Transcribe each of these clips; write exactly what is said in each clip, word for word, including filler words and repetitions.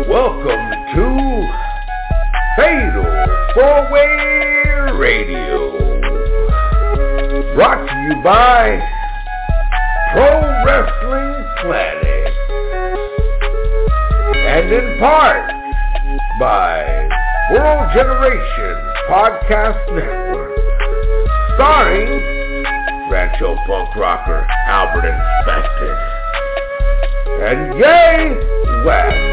Welcome to Fatal Four-Way Radio, brought to you by Pro Wrestling Planet, and in part by World Generation Podcast Network, starring Rancho Punk Rocker Albert Inspector and Jay West.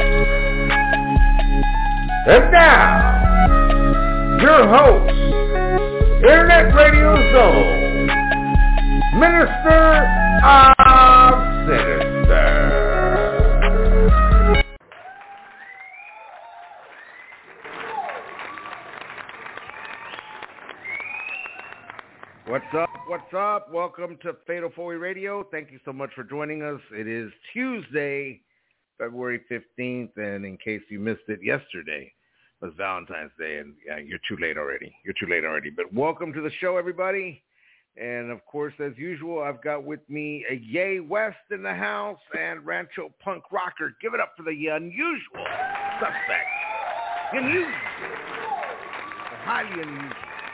And now, your host, Internet Radio Zone, Minister of Sinister. What's up? What's up? Welcome to Fatal Four-Way Radio. Thank you so much for joining us. It is Tuesday, February fifteenth, and in case you missed it yesterday, it was Valentine's Day, and yeah, you're too late already. You're too late already. But welcome to the show, everybody. And, of course, as usual, I've got with me a Ye West in the house and Rancho Punk Rocker. Give it up for the unusual suspect. Unusual. The highly unusual.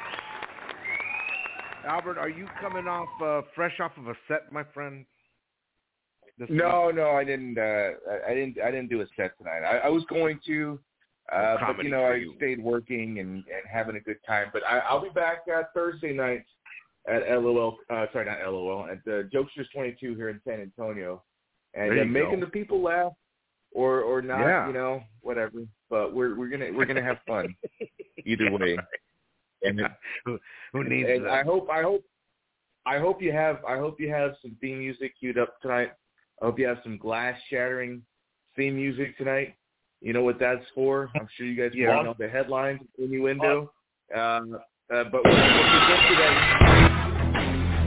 Albert, are you coming off uh, fresh off of a set, my friend? No, week? no, I didn't. Uh, I didn't. I didn't do a set tonight. I, I was going to, uh, but you know, I you. stayed working and, and having a good time. But I, I'll be back uh, Thursday night at L O L. Uh, sorry, not L O L. At the Jokesters twenty-two here in San Antonio, and uh, making the people laugh, or or not. Yeah. You know, whatever. But we're we're gonna we're gonna have fun either way. And it, who, who needs and that? I hope I hope I hope you have I hope you have some theme music queued up tonight. I hope you have some glass shattering theme music tonight. You know what that's for. I'm sure you guys yeah. want the headlines, innuendo. Um, uh, but we'll, we'll get to that.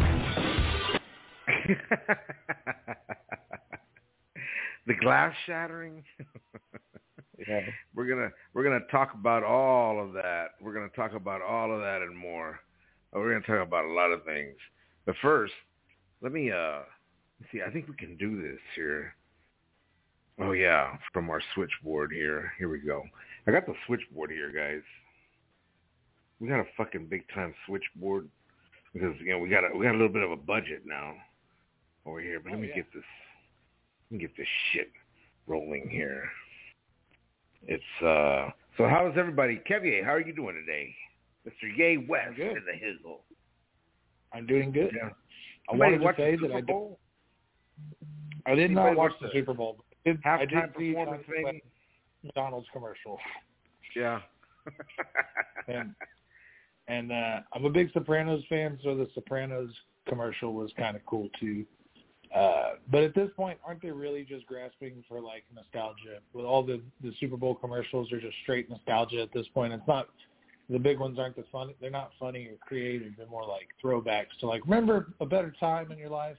The glass shattering. Yeah. We're gonna we're gonna talk about all of that. We're gonna talk about all of that and more. We're gonna talk about a lot of things. But first, let me uh see. I think we can do this here. Oh yeah, from our switchboard here. Here we go. I got the switchboard here, guys. We got a fucking big time switchboard because you know we got a, we got a little bit of a budget now over here. But let me oh, yeah. get this. Let me get this shit rolling here. It's, uh, so how is everybody? Kevye, how are you doing today? Mister Ye West in the Hizzle. I'm doing good. Yeah. I wanted to say that I did, I did not watch the Super Bowl. But I did, I did see the McDonald's commercial. Yeah. and and uh, I'm a big Sopranos fan, so the Sopranos commercial was kind of cool, too. Uh, but at this point, aren't they really just grasping for, like, nostalgia? With all the, the Super Bowl commercials are just straight nostalgia at this point. It's not – the big ones aren't the funny. They're not funny or creative. They're more like throwbacks to, like, remember a better time in your life?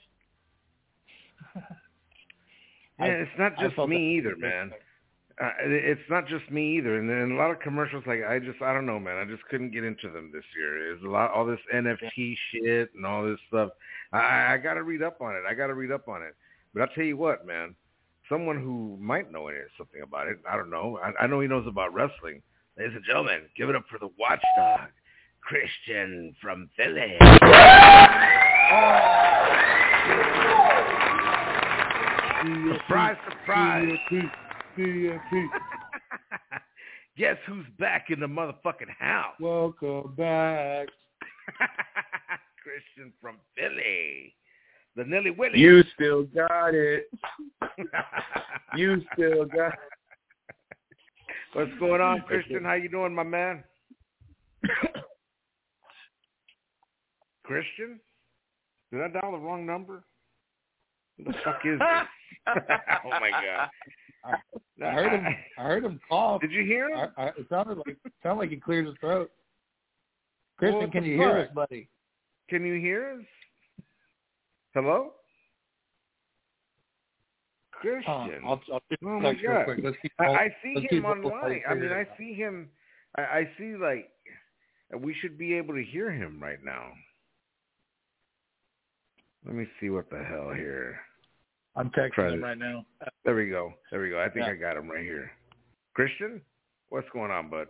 Yeah, it's not just me either, man. Uh, it's not just me either. And then a lot of commercials, like, I just – I don't know, man. I just couldn't get into them this year. There's a lot – all this N F T shit and all this stuff. I, I got to read up on it. I got to read up on it. But I'll tell you what, man. Someone who might know something about it, I don't know. I, I know he knows about wrestling. Ladies and gentlemen, give it up for the watchdog, Christian from Philly. Oh. Surprise, surprise. Guess who's back in the motherfucking house? Welcome back. Christian from Philly. The Nilly Willy. You still got it. You still got it. What's going on, Christian? How you doing, my man? Christian? Did I dial the wrong number? What the fuck is this? Oh, my God. I, I heard him. I heard him cough. Did you hear him? I, I, it sounded like it sounded like he cleared his throat. Christian, well, can you hear us, buddy? Can you hear us? Hello, Christian. Uh, I'll, I'll oh my God! I, I see him online. I mean, I see him. I, I see like we should be able to hear him right now. Let me see what the hell here. I'm texting him right now. There we go. There we go. I think yeah. I got him right here. Christian, what's going on, bud?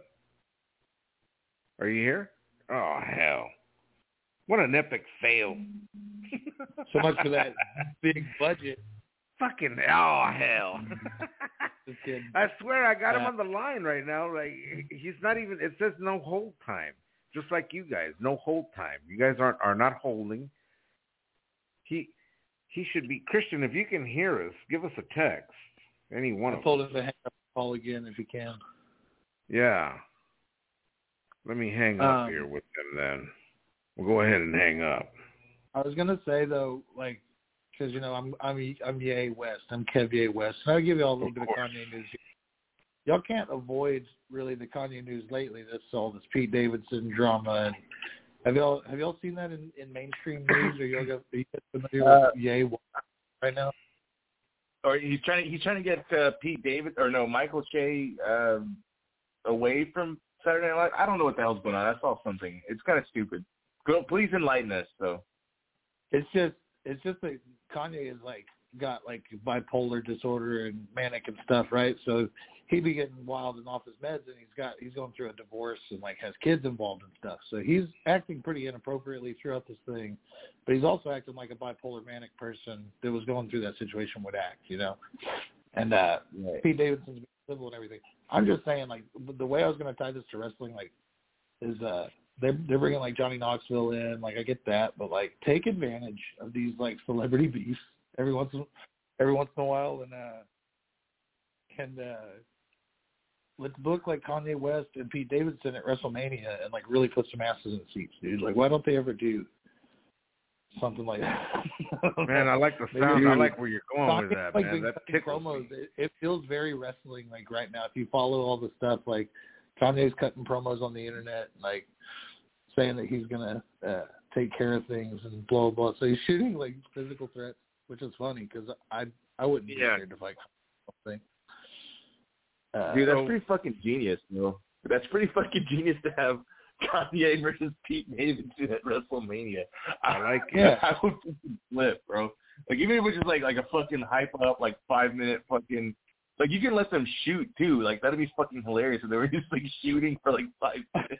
Are you here? Oh, hell. What an epic fail. So much for that big budget. Fucking, oh, hell. I swear I got him on the line right now. Like, he's not even, it says no hold time. Just like you guys, no hold time. You guys aren't are not holding. He he should be, Christian, if you can hear us, give us a text. Any one I of us. I told him to hang up the call again if he can. Yeah. Let me hang up um, here with him then. We'll go ahead and hang up. I was gonna say though, like, because you know I'm I'm I'm Ye West, I'm Kev Ye West, and I'll give you all a little Of bit course. of Kanye news. Y'all can't avoid really the Kanye news lately. This all this Pete Davidson drama, and have y'all have y'all seen that in, in mainstream news? Or y'all got are you familiar Uh, with Ye West right now? Or he's trying to he's trying to get uh, Pete David or no Michael Che um, away from Saturday Night Live. I don't know what the hell's going on. I saw something. It's kind of stupid. Go, please enlighten us. So it's just it's just that Kanye is like got like bipolar disorder and manic and stuff, right? So he be getting wild and off his meds, and he's got he's going through a divorce and like has kids involved and stuff. So he's acting pretty inappropriately throughout this thing, but he's also acting like a bipolar manic person that was going through that situation would act, you know. And uh, right. Pete Davidson's civil and everything. I'm just saying, like the way I was going to tie this to wrestling, like, is uh they're they're bringing like Johnny Knoxville in, like I get that, but like take advantage of these like celebrity beefs every once in, every once in a while, and uh, and uh, let's book like Kanye West and Pete Davidson at WrestleMania and like really put some asses in the seats, dude. Like, why don't they ever do something like that? Man, I like the sound. I like where you're going Kanye, with that, like, man. That tickles promos. me. It, it feels very wrestling like right now. If you follow all the stuff, like Kanye's cutting promos on the internet, like saying that he's gonna uh, take care of things and blah blah. So he's shooting like physical threats, which is funny because I I wouldn't be Yeah. scared to fight something. Uh, dude, that's so, pretty fucking genius, bro. That's pretty fucking genius to have Kanye versus Pete Davidson at WrestleMania. I like it. Yeah. I would fucking flip, bro. Like even if it was just like like a fucking hype up, like five minute fucking. Like you can let them shoot too. Like that'd be fucking hilarious if they were just like shooting for like five minutes.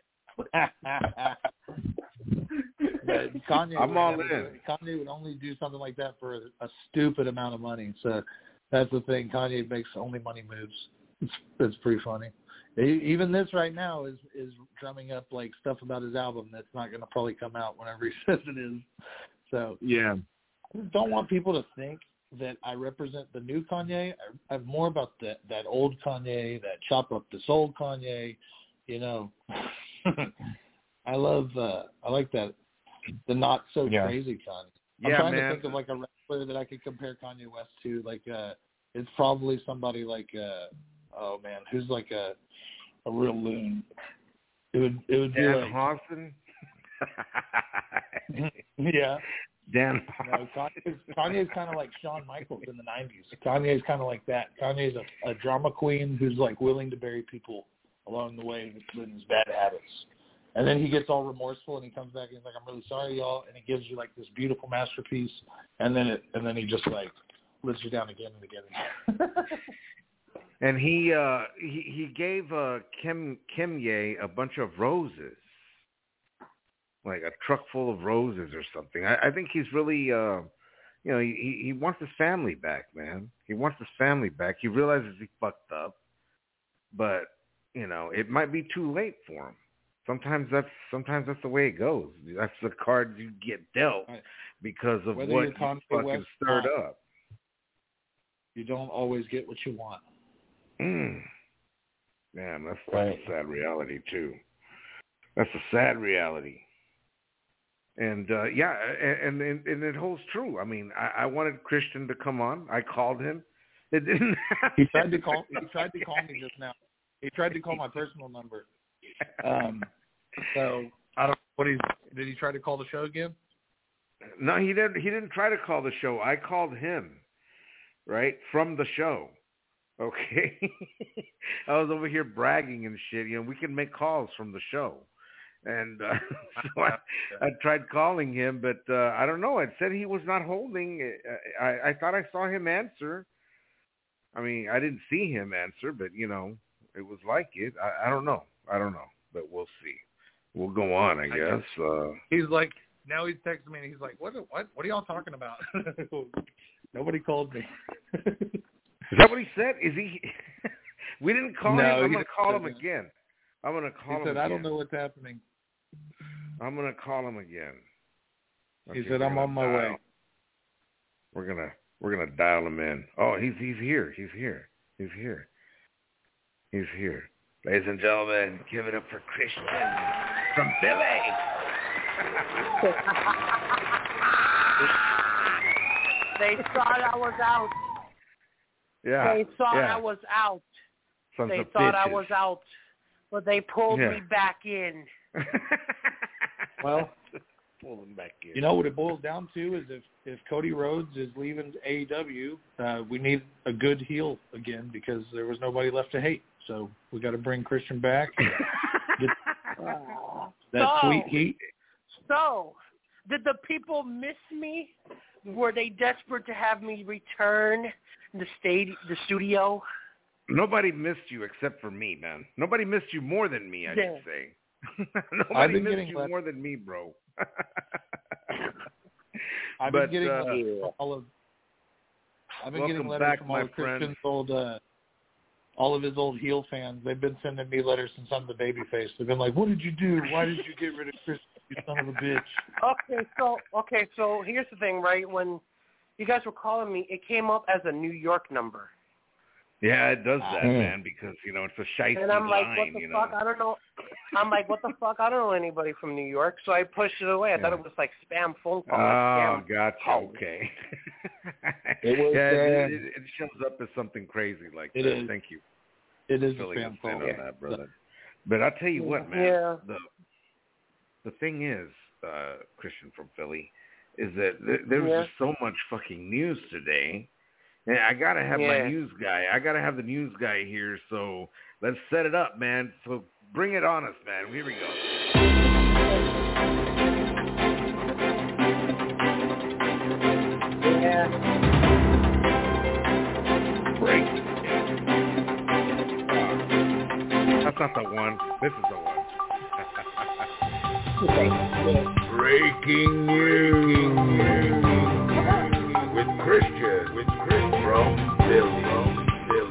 But Kanye, I'm would all never in. do it. Kanye would only do something like that for a, a stupid amount of money. So that's the thing. Kanye makes only money moves. It's, it's pretty funny. He, even this right now is is drumming up like stuff about his album that's not going to probably come out whenever he says it is. So Yeah. I just don't want people to think that I represent the new Kanye. I, I'm more about that that old Kanye, that chop up this old Kanye. You know, I love. Uh, I like that. The not so Yeah. crazy Kanye. I'm Yeah, trying man. to think of like a wrestler that I could compare Kanye West to. Like, uh, it's probably somebody like, uh, oh man, who's like a a real loon. It would it would Dan be like Hawson. yeah. Dan. No, Kanye's, Kanye's kind of like Shawn Michaels in the nineties. Kanye's kind of like that. Kanye's a, a drama queen who's like willing to bury people along the way with his bad habits. And then he gets all remorseful and he comes back and he's like, "I'm really sorry, y'all," and he gives you like this beautiful masterpiece. And then it, and then he just like lets you down again and again. And he uh, he he gave uh, Kim Kim Ye a bunch of roses, like a truck full of roses or something. I, I think he's really, uh, you know, he he wants his family back, man. He wants his family back. He realizes he fucked up, but you know, it might be too late for him. Sometimes that's sometimes that's the way it goes. That's the cards you get dealt because of Whether what you're you Kanye fucking West stirred not, up. You don't always get what you want. Mm. Man, that's, that's Right. a sad reality too. That's a sad reality. And uh, yeah, and, and and it holds true. I mean, I, I wanted Christian to come on. I called him. It didn't happen. He tried to call. He tried to call me just now. He tried to call my personal number. Um, so I don't. What he did? He try to call the show again? No, he didn't. He didn't try to call the show. I called him, right from the show. Okay, I was over here bragging and shit. You know, we can make calls from the show, and uh, so I, I tried calling him, but uh, I don't know. It said he was not holding. I, I, I thought I saw him answer. I mean, I didn't see him answer, but you know, It was like it. I, I don't know. I don't know, but we'll see. We'll go on, I, I guess. guess. Uh, he's like, now he's texting me, and he's like, what What? What are y'all talking about? Nobody called me. Is that what he said? Is he? We didn't call no, him. I'm going to call him again. I'm going to call he him said, again. I don't know what's happening. I'm going to call him again. Okay, he said, I'm on my dial. way. We're going to we're gonna dial him in. Oh, he's he's here. He's here. He's here. He's here. Ladies and gentlemen, give it up for Christian from Philly. They thought I was out. Yeah. They thought yeah. I was out. Sons they of thought bitches. I was out, but they pulled yeah. me back in. Well, pull him back in. You know what it boils down to is if, if Cody Rhodes is leaving A E W, uh, we need a good heel again because there was nobody left to hate. So we got to bring Christian back. Get that so, sweet heat. So, did the people miss me? Were they desperate to have me return the stadi- the studio? Nobody missed you except for me, man. Nobody missed you more than me, I yeah. should say. Nobody missed you left. more than me, bro. I've but, been getting uh, letters from all of. I've been welcome getting letters back, from all my of Christian's friend. old, uh, all of his old heel fans. They've been sending me letters since I'm the babyface. They've been like, "What did you do? Why did you get rid of Christian? You son of a bitch." Okay, so okay, so here's the thing, right? When you guys were calling me, it came up as a New York number. Yeah, it does that, mm. man, because, you know, it's a shiesty And I'm like, line, what the you fuck? know? I don't know. I'm like, what the fuck? I don't know anybody from New York. So I pushed it away. I yeah. thought it was like spam phone call. Oh, like gotcha. Call. Okay. it was, yeah, uh, it, it, it shows up as something crazy like it that. Is. Thank you. It is Filling a spam phone. on Yeah. that, brother. But I'll tell you what, man. Yeah. The, the thing is, uh, Christian from Philly, is that th- there was yeah. just so much fucking news today. And I got to have yeah. my news guy. I got to have the news guy here, so let's set it up, man. So bring it on us, man. Here we go. Yeah. Break. Uh, that's not the one. This is the one. Breaking news with Christian. With Christian from Philly. Philly.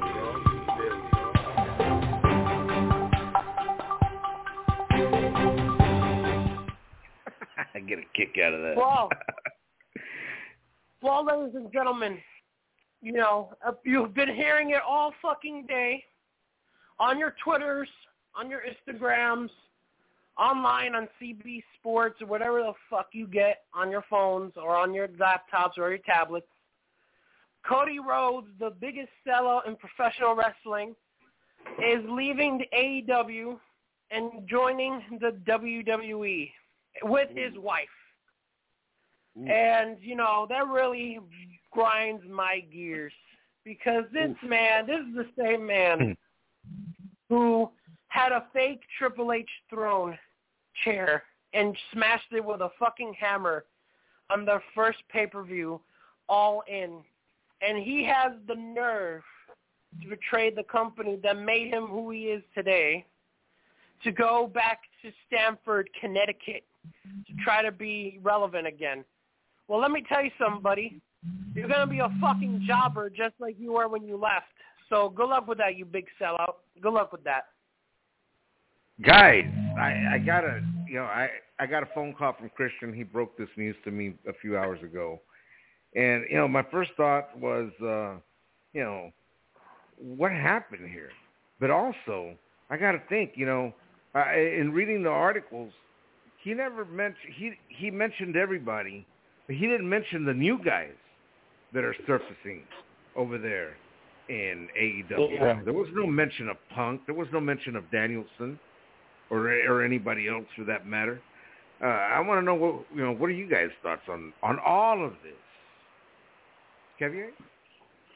I get a kick out of that. Well, well, ladies and gentlemen, you know, you've been hearing it all fucking day on your Twitters, on your Instagrams, online on C B Sports or whatever the fuck you get on your phones or on your laptops or your tablets. Cody Rhodes, the biggest sellout in professional wrestling, is leaving the A E W and joining the W W E with his wife. Ooh. And, you know, that really grinds my gears because this Ooh. man, this is the same man who had a fake Triple H throne chair and smashed it with a fucking hammer on their first pay-per-view, All In. And he has the nerve to betray the company that made him who he is today, to go back to Stamford, Connecticut, to try to be relevant again. Well, let me tell you something, buddy. You're going to be a fucking jobber just like you were when you left. So good luck with that, you big sellout. Good luck with that. Guys, I, I got a you know I, I got a phone call from Christian. He broke this news to me a few hours ago, and you know my first thought was uh, you know what happened here, but also I got to think you know uh, in reading the articles, he never mentioned he he mentioned everybody, but he didn't mention the new guys that are surfacing over there in A E W. Yeah. There was no mention of Punk. There was no mention of Danielson. Or, or anybody else for that matter. Uh, I want to know what you know. What are you guys' thoughts on, on all of this, Kevin?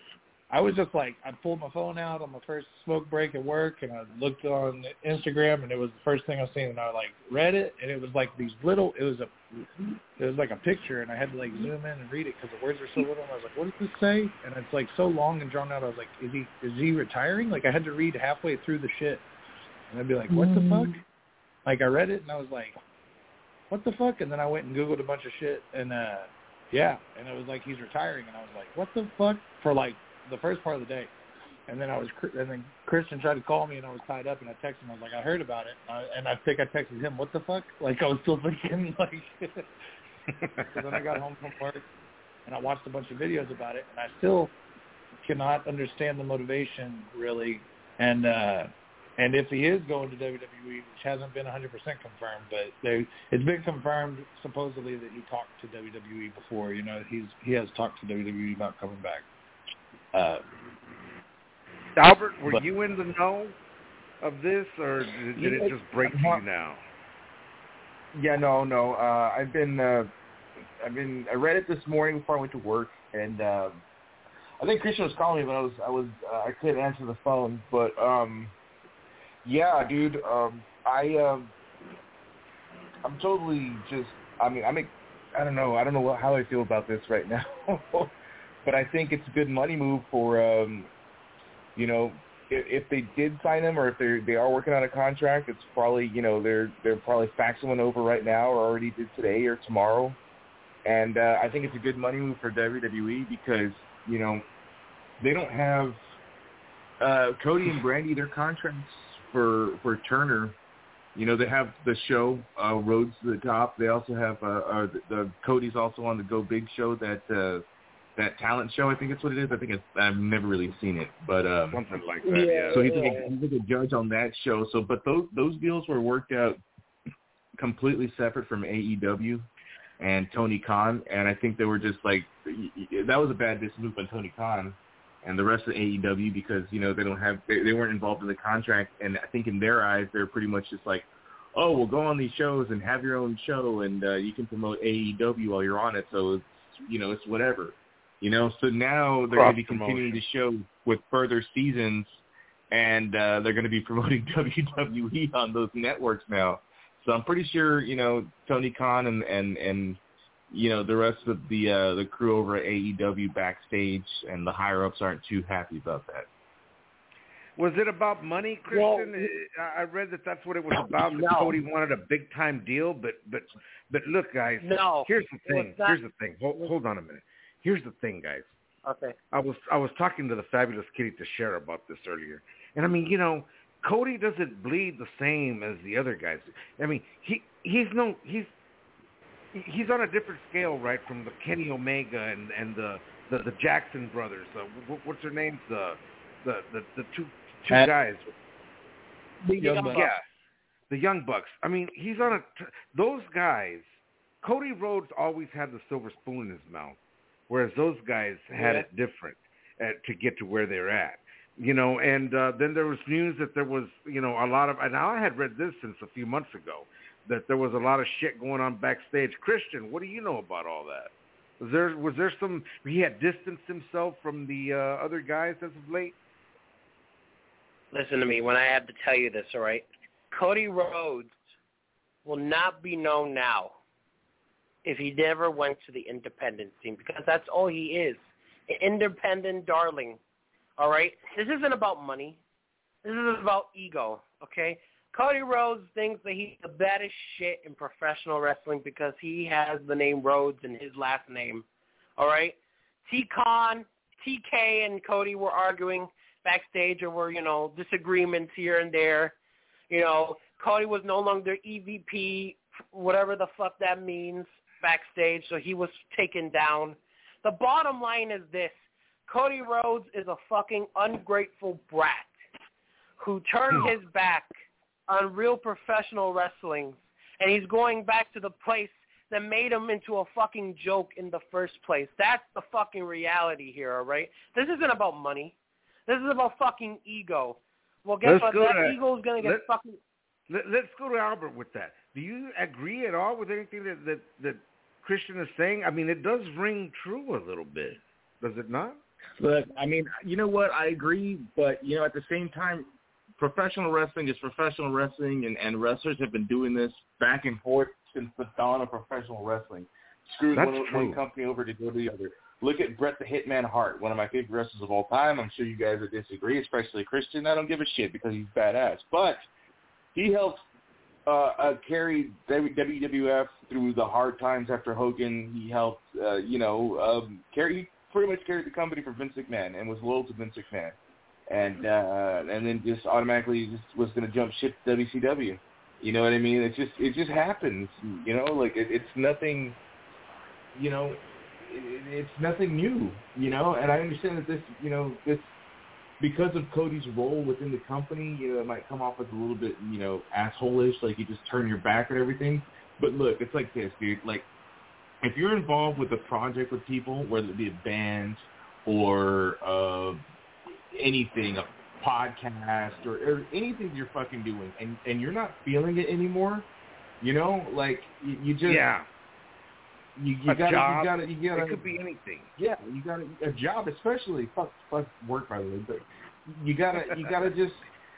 I was just like, I pulled my phone out on my first smoke break at work, and I looked on Instagram, and it was the first thing I was seeing, and I like read it, and it was like these little, it was a, it was like a picture, and I had to like zoom in and read it because the words were so little, and I was like, what does this say? And it's like so long and drawn out. I was like, is he, is he retiring? Like I had to read halfway through the shit, and I'd be like, what the fuck? Like I read it, and I was like, what the fuck? And then I went and Googled a bunch of shit, and uh, yeah, and it was like he's retiring, and I was like, what the fuck? For like the first part of the day, and then I was, and then Christian tried to call me, and I was tied up, and I texted him. I was like, I heard about it, uh, and I think I texted him, what the fuck? Like I was still thinking, like. So then I got home from work, and I watched a bunch of videos about it, and I still cannot understand the motivation really, and uh, and if he is going to W W E, which hasn't been one hundred percent confirmed, but they, it's been confirmed supposedly that he talked to W W E before. You know, he's he has talked to W W E about coming back. Uh, Albert, were but, you in the know of this, or did, did it just break to you now? Yeah, no, no. Uh, I've been, uh, I've been. I read it this morning before I went to work, and um, I think Christian was calling me, but I was, I was, uh, I couldn't answer the phone. But um, yeah, dude, um, I, um, I'm totally just. I mean, I mean, I don't know. I don't know what, how I feel about this right now. But I think it's a good money move for, um, you know, if, if they did sign him or if they they are working on a contract, it's probably, you know, they're they're probably faxing one over right now or already did today or tomorrow. And uh, I think it's a good money move for W W E because, you know, they don't have uh, Cody and Brandy, their contracts for for Turner. You know, they have the show, uh, Roads to the Top. They also have uh, uh, the, the Cody's also on the Go Big show, that uh, that talent show, I think it's what it is. I think it's, I've never really seen it, but um, something like that. Yeah. So he's like, a, he's like a judge on that show. So, but those those deals were worked out completely separate from A E W and Tony Khan, and I think they were just like, that was a bad business move on Tony Khan and the rest of A E W because, you know, they don't have they, they weren't involved in the contract, and I think in their eyes they're pretty much just like, oh, we'll go on these shows and have your own show, and uh, you can promote A E W while you're on it. So it's, you know, it's whatever. You know, so now they're going to be continuing the show with further seasons, and uh, they're going to be promoting W W E on those networks now. So I'm pretty sure, you know, Tony Khan and, and, and you know, the rest of the uh, the crew over at A E W backstage and the higher-ups aren't too happy about that. Was it about money, Christian? Well, I read that that's what it was about. No. That Cody wanted a big-time deal, but but but look, guys, no, here's the thing. Here's the thing. Hold, hold on a minute. Here's the thing, guys. Okay. I was I was talking to the fabulous Kitty Teixeira about this earlier, and I mean, you know, Cody doesn't bleed the same as the other guys. I mean, he he's no he's he's on a different scale, right, from the Kenny Omega and and the the, the Jackson brothers. Uh, what's their names? The the the, the two two At, guys. The Young Bucks. Yeah, the Young Bucks. I mean, he's on a those guys. Cody Rhodes always had the silver spoon in his mouth. Whereas those guys had yeah. it different uh, to get to where they're at, you know. And uh, then there was news that there was, you know, a lot of. And I had read this since a few months ago that there was a lot of shit going on backstage. Christian, what do you know about all that? Was there was there some? He had distanced himself from the uh, other guys as of late. Listen to me when I have to tell you this. All right, Cody Rhodes will not be known now if he never went to the independent scene, because that's all he is, an independent darling, all right? This isn't about money. This is about ego, okay? Cody Rhodes thinks that he's the baddest shit in professional wrestling because he has the name Rhodes in his last name, all right? T-Con, T K and Cody were arguing backstage over, you know, disagreements here and there. You know, Cody was no longer E V P, whatever the fuck that means, backstage, so he was taken down. The bottom line is this. Cody Rhodes is a fucking ungrateful brat who turned his back on real professional wrestling, and he's going back to the place that made him into a fucking joke in the first place. That's the fucking reality here, all right? This isn't about money. This is about fucking ego. Well, guess let's what? That to, ego is going to get let, fucking... Let, let's go to Albert with that. Do you agree at all with anything that, that, that Christian is saying? I mean, it does ring true a little bit, does it not? Look, I mean, you know what? I agree, but, you know, at the same time, professional wrestling is professional wrestling, and, and wrestlers have been doing this back and forth since the dawn of professional wrestling. Screwed one, one company over to go to the other. Look at Bret the Hitman Hart, one of my favorite wrestlers of all time. I'm sure you guys would disagree, especially Christian. I don't give a shit because he's badass. But he helped uh, uh, carry W W F through the hard times after Hogan. He helped, uh, you know, um, carry, he pretty much carried the company for Vince McMahon and was loyal to Vince McMahon. And uh, and then just automatically just was going to jump ship to W C W. You know what I mean? It just it just happens. You know, like it, it's nothing. You know, it, it's nothing new. You know, and I understand that this, you know, this because of Cody's role within the company, you know, it might come off as a little bit, you know, asshole-ish, like you just turn your back on everything. But look, it's like this, dude. Like, if you're involved with a project with people, whether it be a band or uh, anything, a podcast or, or anything you're fucking doing, and, and you're not feeling it anymore, you know, like you, you just yeah, you, you a gotta, job. you gotta, you gotta. It could be anything. Yeah, you gotta a job, especially fuck, fuck work by the way, but you gotta, you gotta just,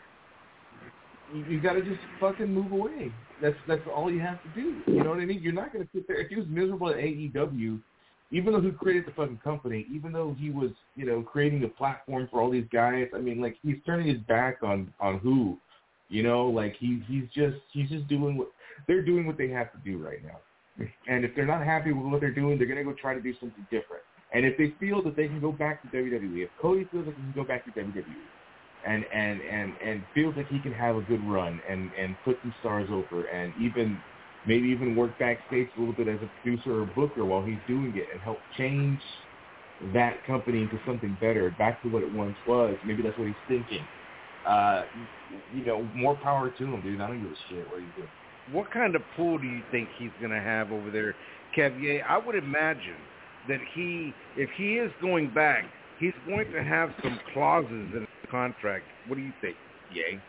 you, you gotta just fucking move away. That's that's all you have to do. You know what I mean? You're not gonna sit there if he was miserable at A E W. Even though he created the fucking company, even though he was, you know, creating a platform for all these guys, I mean, like, he's turning his back on, on who, you know, like, he's, he's just, he's just doing what, they're doing what they have to do right now. And if they're not happy with what they're doing, they're going to go try to do something different. And if they feel that they can go back to W W E, if Cody feels like he can go back to W W E and, and, and, and feels like he can have a good run and, and put some stars over and even, maybe even work backstage a little bit as a producer or booker while he's doing it and help change that company into something better, back to what it once was. Maybe that's what he's thinking. Uh, you know, more power to him, dude. I don't give a shit what he's doing. What kind of pull do you think he's going to have over there, Kevier? I would imagine that he, if he is going back, he's going to have some clauses in his contract. What do you think, Ye?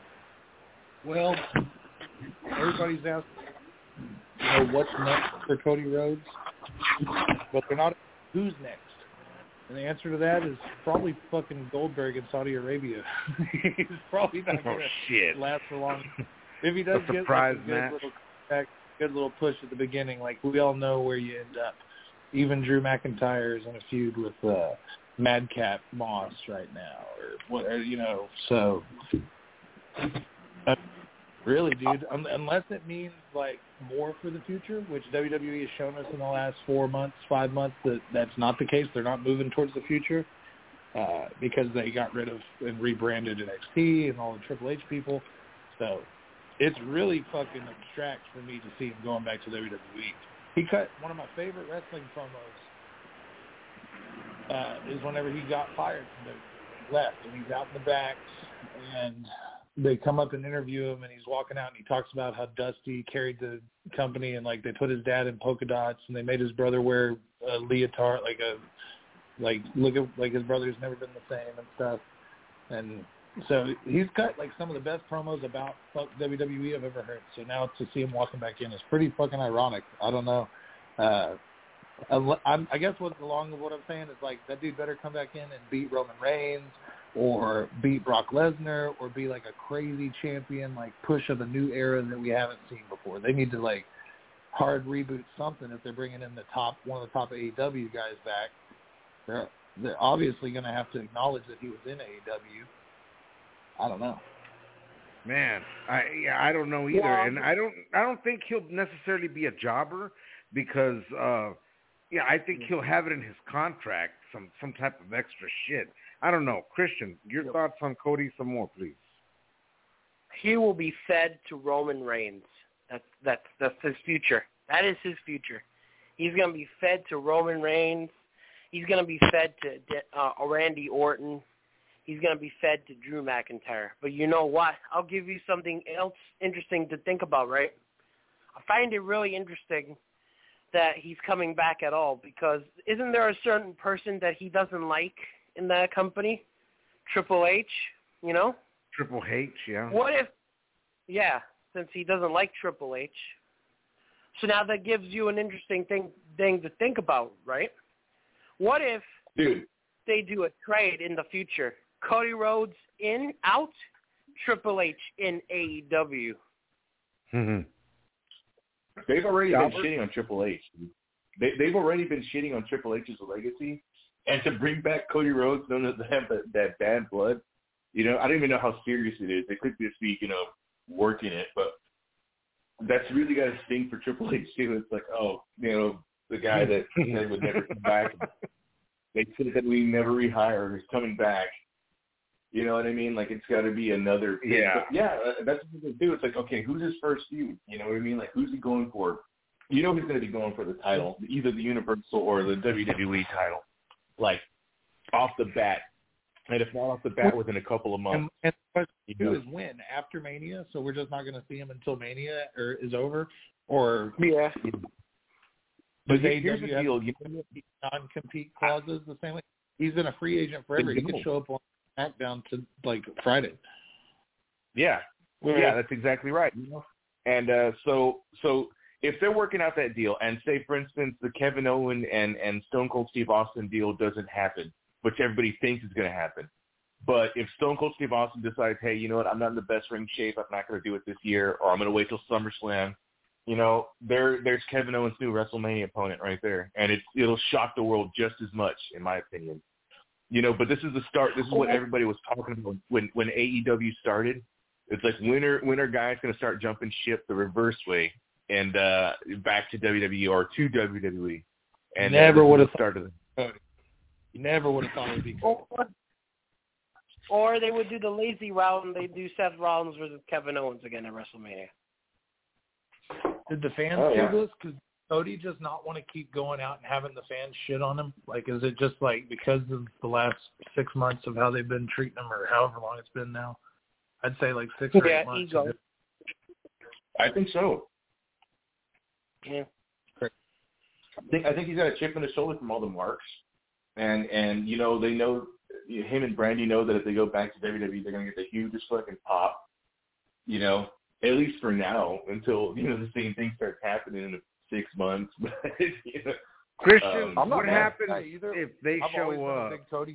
Well, everybody's asking, you know, what's next for Cody Rhodes, but they're not who's next. And the answer to that is probably fucking Goldberg in Saudi Arabia. He's probably not going to oh, last for long. If he does a get like, a good little, good little push at the beginning, like we all know where you end up. Even Drew McIntyre is in a feud with uh, Madcap Moss right now, or what, you know. So, uh, really, dude, um, unless it means like more for the future, which W W E has shown us in the last four months, five months, that that's not the case. They're not moving towards the future uh, because they got rid of and rebranded N X T and all the Triple H people. So it's really fucking abstract for me to see him going back to W W E. He cut one of my favorite wrestling promos uh, is whenever he got fired from W W E, left, and he's out in the back, and they come up and interview him, and he's walking out, and he talks about how Dusty carried the company, and like they put his dad in polka dots, and they made his brother wear a leotard, like a like look at like his brother's never been the same and stuff. And so he's cut like some of the best promos about W W E I've ever heard. So now to see him walking back in is pretty fucking ironic. I don't know. Uh, I'm, I guess what along with what I'm saying is like that dude better come back in and beat Roman Reigns or beat Brock Lesnar or be like a crazy champion, like push of a new era that we haven't seen before. They need to like hard reboot something if they're bringing in the top one of the top A E W guys back. They're they're obviously going to have to acknowledge that he was in A E W. I don't know. Man, I yeah, I don't know either, yeah. and I don't I don't think he'll necessarily be a jobber because uh, yeah, I think he'll have it in his contract some some type of extra shit. I don't know, Christian. Your yep. thoughts on Cody? Some more, please. He will be fed to Roman Reigns. That's that's that's his future. That is his future. He's going to be fed to Roman Reigns. He's going to be fed to uh, Randy Orton. He's going to be fed to Drew McIntyre. But you know what? I'll give you something else interesting to think about, right? I find it really interesting that he's coming back at all because isn't there a certain person that he doesn't like in that company? Triple H, you know? Triple H, yeah. What if, yeah, since he doesn't like Triple H. So now that gives you an interesting thing, thing to think about, right? What if Dude. they do a trade in the future? Cody Rhodes in, out, Triple H in A E W. Mm-hmm. They've already been shitting on Triple H. They, they've already been shitting on Triple H's legacy. And to bring back Cody Rhodes, known as that, that bad blood, you know, I don't even know how serious it is. They could just be, you know, working it, but that's really got to sting for Triple H too. It's like, oh, you know, the guy that said would never come back. They said that we never rehire is coming back. You know what I mean? Like, it's got to be another. Yeah. But yeah, that's what they do. It's like, okay, who's his first feud? You know what I mean? Like, who's he going for? You know he's going to be going for the title, either the Universal or the W W E title, like, off the bat. And if not off the bat, within a couple of months. And, and the question is when? After Mania? So we're just not going to see him until Mania or is over? Or yeah. But they, here's the deal. You know, non-compete clauses the same way. He's been a free agent forever. He could show up on SmackDown to, like, Friday. Yeah. Well, yeah, that's exactly right. You know? And uh, so so if they're working out that deal, and say, for instance, the Kevin Owens and, and Stone Cold Steve Austin deal doesn't happen, which everybody thinks is going to happen. But if Stone Cold Steve Austin decides, hey, you know what, I'm not in the best ring shape, I'm not going to do it this year, or I'm going to wait till SummerSlam, you know, there there's Kevin Owens' new WrestleMania opponent right there. And it's, it'll shock the world just as much, in my opinion. You know, but this is the start. This is what everybody was talking about when, when A E W started. It's like, when are, when are guys going to start jumping ship the reverse way and uh, back to W W E or to W W E? And never would have started. You never would have thought it would be cool. Or, or they would do the lazy route and they do Seth Rollins versus Kevin Owens again at WrestleMania. Did the fans oh, do yeah. this? Because Cody does not want to keep going out and having the fans shit on him. Like, is it just like because of the last six months of how they've been treating him, or however long it's been now? I'd say like six or yeah, eight months. Ego. I think so. Yeah. I think I think he's got a chip in his shoulder from all the marks. And, and you know, they know, him and Brandy know that if they go back to W W E, they're going to get the hugest fucking pop, you know, at least for now, until, you know, the same thing starts happening in six months. you know, Christian, um, what happens either. if they I've show up? Big Cody.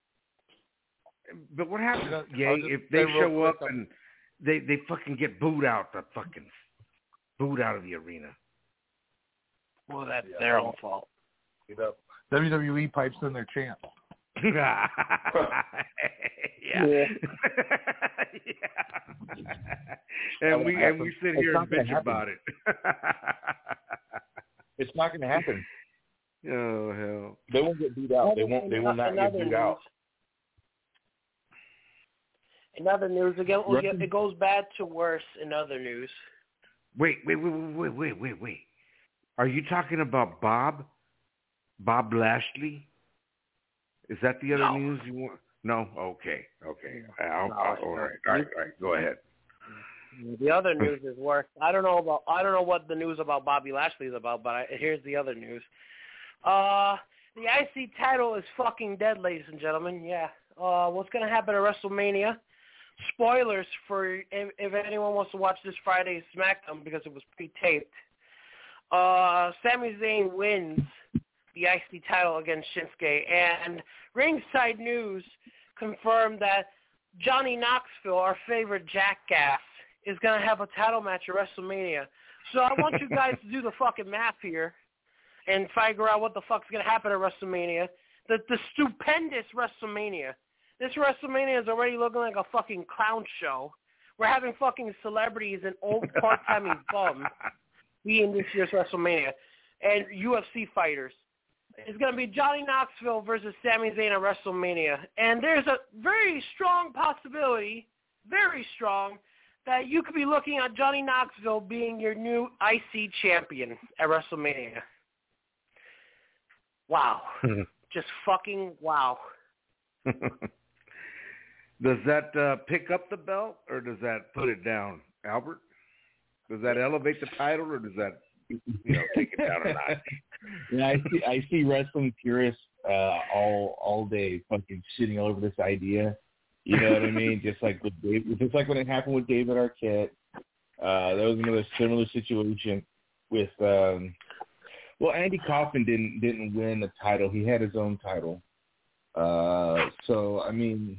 But what happens, You know, Jay, if they show up and they, they fucking get booed out, the fucking booed out of the arena? Well, that's yeah, their own fault. You know, W W E pipes in their chant. yeah. Yeah. yeah. And we and we sit here and bitch about it. It's not going to happen. Oh hell! They won't get beat out. They won't. They will not get beat out. In other news, again, it goes bad to worse. In other news. Wait, wait, wait, wait, wait, wait, wait. Are you talking about Bob? Bob Lashley? Is that the other no. news you want? No? Okay. Okay. I'll, no, I'll, all right. All right. All right. Go ahead. The other news is worse. I don't know about. I don't know what the news about Bobby Lashley is about, but I, here's the other news. Uh, the I C title is fucking dead, ladies and gentlemen. Yeah. Uh, what's gonna happen at WrestleMania? Spoilers for if, if anyone wants to watch this Friday's SmackDown because it was pre-taped. Uh, Sami Zayn wins the I C title against Shinsuke, and Ringside News confirmed that Johnny Knoxville, our favorite jackass, is going to have a title match at WrestleMania. So I want you guys to do the fucking math here and figure out what the fuck's going to happen at WrestleMania. The, the stupendous WrestleMania. This WrestleMania is already looking like a fucking clown show. We're having fucking celebrities and old part-timing bums be in this year's WrestleMania. And U F C fighters. It's going to be Johnny Knoxville versus Sami Zayn at WrestleMania. And there's a very strong possibility, very strong, that you could be looking at Johnny Knoxville being your new I C champion at WrestleMania. Wow. Just fucking wow. Does that uh, pick up the belt or does that put it down, Albert? Does that elevate the title or does that, you know, take it down or not? Yeah, I see. I see wrestling purists uh, all all day, fucking shitting all over this idea. You know what I mean? Just like with Dave, just like when it happened with David Arquette. Uh, that was another similar situation with. Um, well, Andy Kaufman didn't didn't win the title. He had his own title, Uh, so I mean,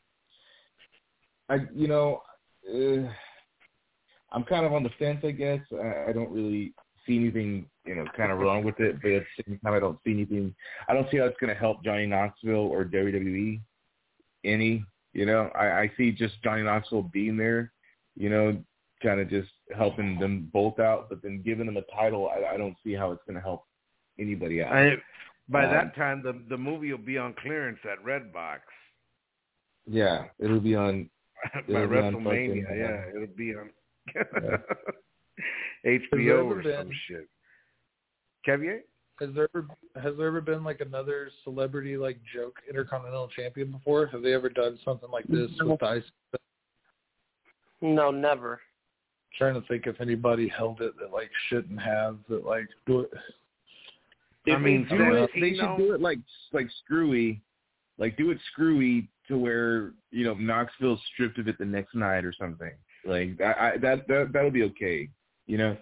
I you know, uh, I'm kind of on the fence. I guess I, I don't really see anything you know kind of wrong with it, but at the same time, I don't see anything. I don't see how it's going to help Johnny Knoxville or W W E any. You know, I, I see just Johnny Knoxville being there. You know, kind of just helping them both out, but then giving them a title, I, I don't see how it's going to help anybody out. I, by um, that time, the the movie will be on clearance at Redbox. Yeah, it'll be on by it'll be WrestleMania. on fucking, yeah, uh, it'll be on yeah. H B O or been, some shit. Kevye? Has there ever has there ever been like another celebrity like joke Intercontinental Champion before? Have they ever done something like this no. with Dice? No, never. I'm trying to think if anybody held it that like shouldn't have that like do it. If I mean, they do Santino, it, they should do it like like screwy, like do it screwy to where you know Knoxville's stripped of it the next night or something. Like I, I, that that that'll be okay, you know.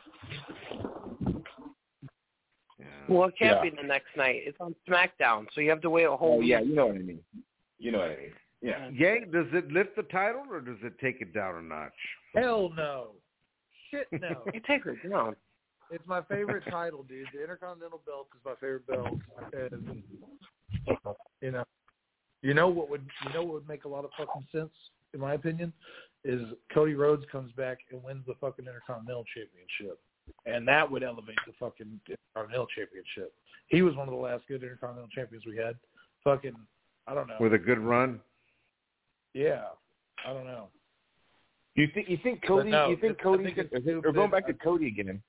Yeah. Well, it can't Yeah. be the next night. It's on SmackDown, so you have to wait a whole Oh week. yeah, you know what I mean. You know what I mean. Yeah. Yay, does it lift the title or does it take it down a notch? Hell no. Shit no. You take it down. It's my favorite title, dude. The Intercontinental belt is my favorite belt, and you know, you know what would you know what would make a lot of fucking sense, in my opinion, is Cody Rhodes comes back and wins the fucking Intercontinental Championship, and that would elevate the fucking Intercontinental Championship. He was one of the last good Intercontinental champions we had. Fucking, I don't know. With a good run? Yeah, I don't know. You think you think Cody? no, you think it's- I Cody? think Could, it's we're going back to stupid. Cody again.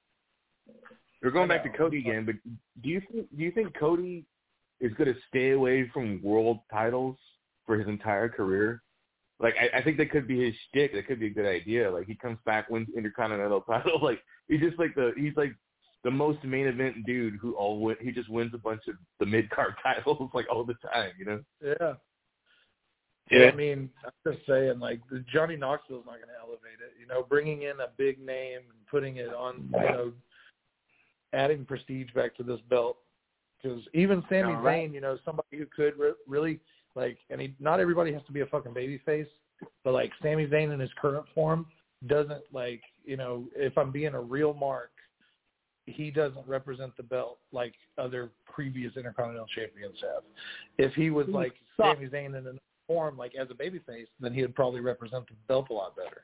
We're going I back to know. Cody again, but do you think do you think Cody is going to stay away from world titles for his entire career? Like, I, I think that could be his shtick. That could be a good idea. Like, he comes back, wins Intercontinental title. Like, he's just like the he's like the most main event dude who all win, he just wins a bunch of the mid card titles like all the time. You know? Yeah. Yeah. I mean, I'm just saying, like, the Johnny Knoxville's not going to elevate it. You know, bringing in a big name and putting it on, you know, adding prestige back to this belt. Because even Sami All right. Zayn, you know, somebody who could re- really, like, and he, not everybody has to be a fucking babyface, but, like, Sami Zayn in his current form doesn't, like, you know, if I'm being a real mark, he doesn't represent the belt like other previous Intercontinental champions have. If he was, like, Sami Zayn in a form, like, as a babyface, then he would probably represent the belt a lot better.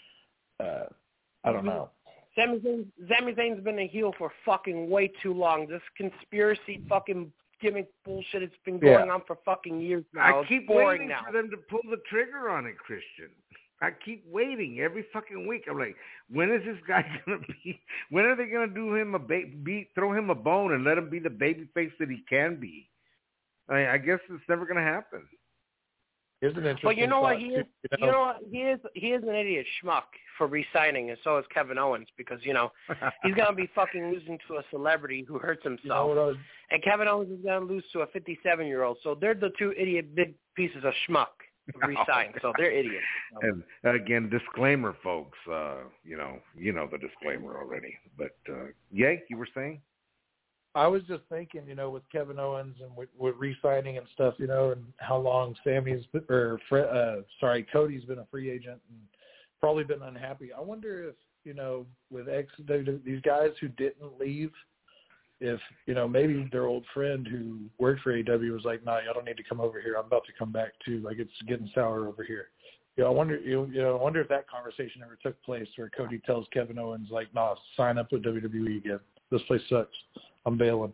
Uh, I don't know. Sami Zayn, Sami Zayn's been a heel for fucking way too long. This conspiracy fucking gimmick bullshit, it's been going Yeah. on for fucking years now. I keep It's boring waiting now. for them to pull the trigger on it, Christian. I keep waiting every fucking week. I'm like, when is this guy gonna be? When are they gonna do him a ba- be throw him a bone and let him be the baby face that he can be? I, I guess it's never gonna happen. Here's an interesting But you know what? thought, He too, is. You know what? He is. He is an idiot schmuck for re-signing, and so is Kevin Owens because you know he's gonna be fucking losing to a celebrity who hurts You know himself, what I was, and Kevin Owens is gonna lose to a fifty-seven-year-old. So they're the two idiot big pieces of schmuck who re-signed. So they're idiots. And again, disclaimer, folks. Uh, you know, you know the disclaimer already. But uh, yeah, you were saying? I was just thinking, you know, with Kevin Owens and with, with re-signing and stuff, you know, and how long Sammy's or uh, sorry, Cody's been a free agent and probably been unhappy. I wonder if, you know, with ex these guys who didn't leave, if, you know, maybe their old friend who worked for A E W was like, "Nah, y'all don't need to come over here. I'm about to come back too. Like, it's getting sour over here." You know, I wonder, you know, I wonder if that conversation ever took place where Cody tells Kevin Owens like, "Nah, sign up with W W E again. This place sucks. I'm bailing."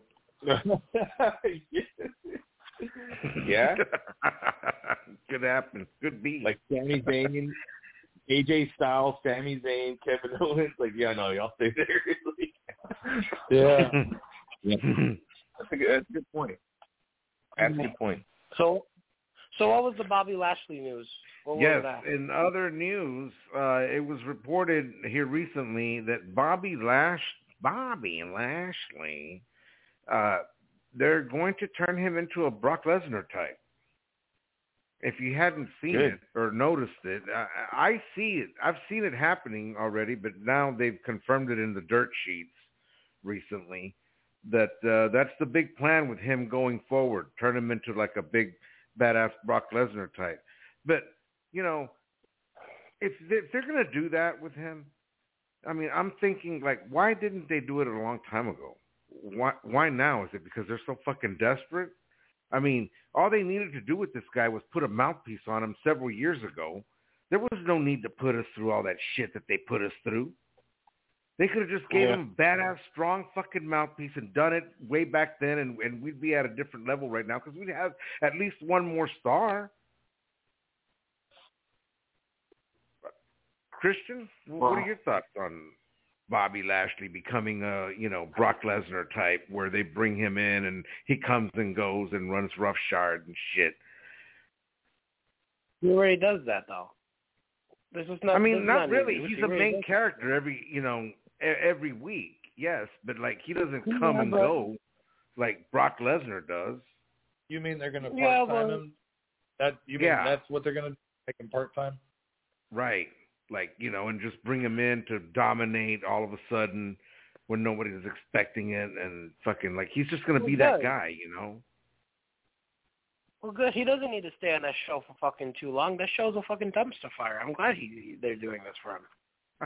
Yeah. Could happen. Could be. Like Sami Zayn, A J Styles, Sami Zayn, Kevin Owens. Like, yeah, no, y'all stay there. Yeah. Yeah. That's a good, that's a good point. That's a good point. So, so what was the Bobby Lashley news? What was Yes, that? in other news, uh, it was reported here recently that Bobby Lash, Bobby Lashley, uh, they're going to turn him into a Brock Lesnar type. If you hadn't seen Good. it or noticed it, I, I see it. I've seen it happening already, but now they've confirmed it in the dirt sheets recently. that uh, that's the big plan with him going forward. Turn him into like a big badass Brock Lesnar type. But you know, if they, if they're gonna do that with him, I mean, I'm thinking like, why didn't they do it a long time ago? Why why now? Is it because they're so fucking desperate? I mean, all they needed to do with this guy was put a mouthpiece on him several years ago. There was no need to put us through all that shit that they put us through. They could have just gave yeah. him a badass, strong fucking mouthpiece and done it way back then, and, and we'd be at a different level right now because we'd have at least one more star. Christian, what are your thoughts on Bobby Lashley becoming a, you know, Brock Lesnar type where they bring him in and he comes and goes and runs roughshod and shit? He already does that, though. This is not. I mean, not, not really. New. He's he a really main character every, you know, every week. Yes, but like he doesn't come yeah, and go like Brock Lesnar does. You mean they're going to part yeah, time well, him? That you mean yeah. that's what they're going to make him part time? Right. Like, you know, and just bring him in to dominate all of a sudden when nobody's expecting it, and fucking like he's just going to be well, that guy, you know. Well, good. He doesn't need to stay on that show for fucking too long. That show's a fucking dumpster fire. I'm glad he they're doing this for him.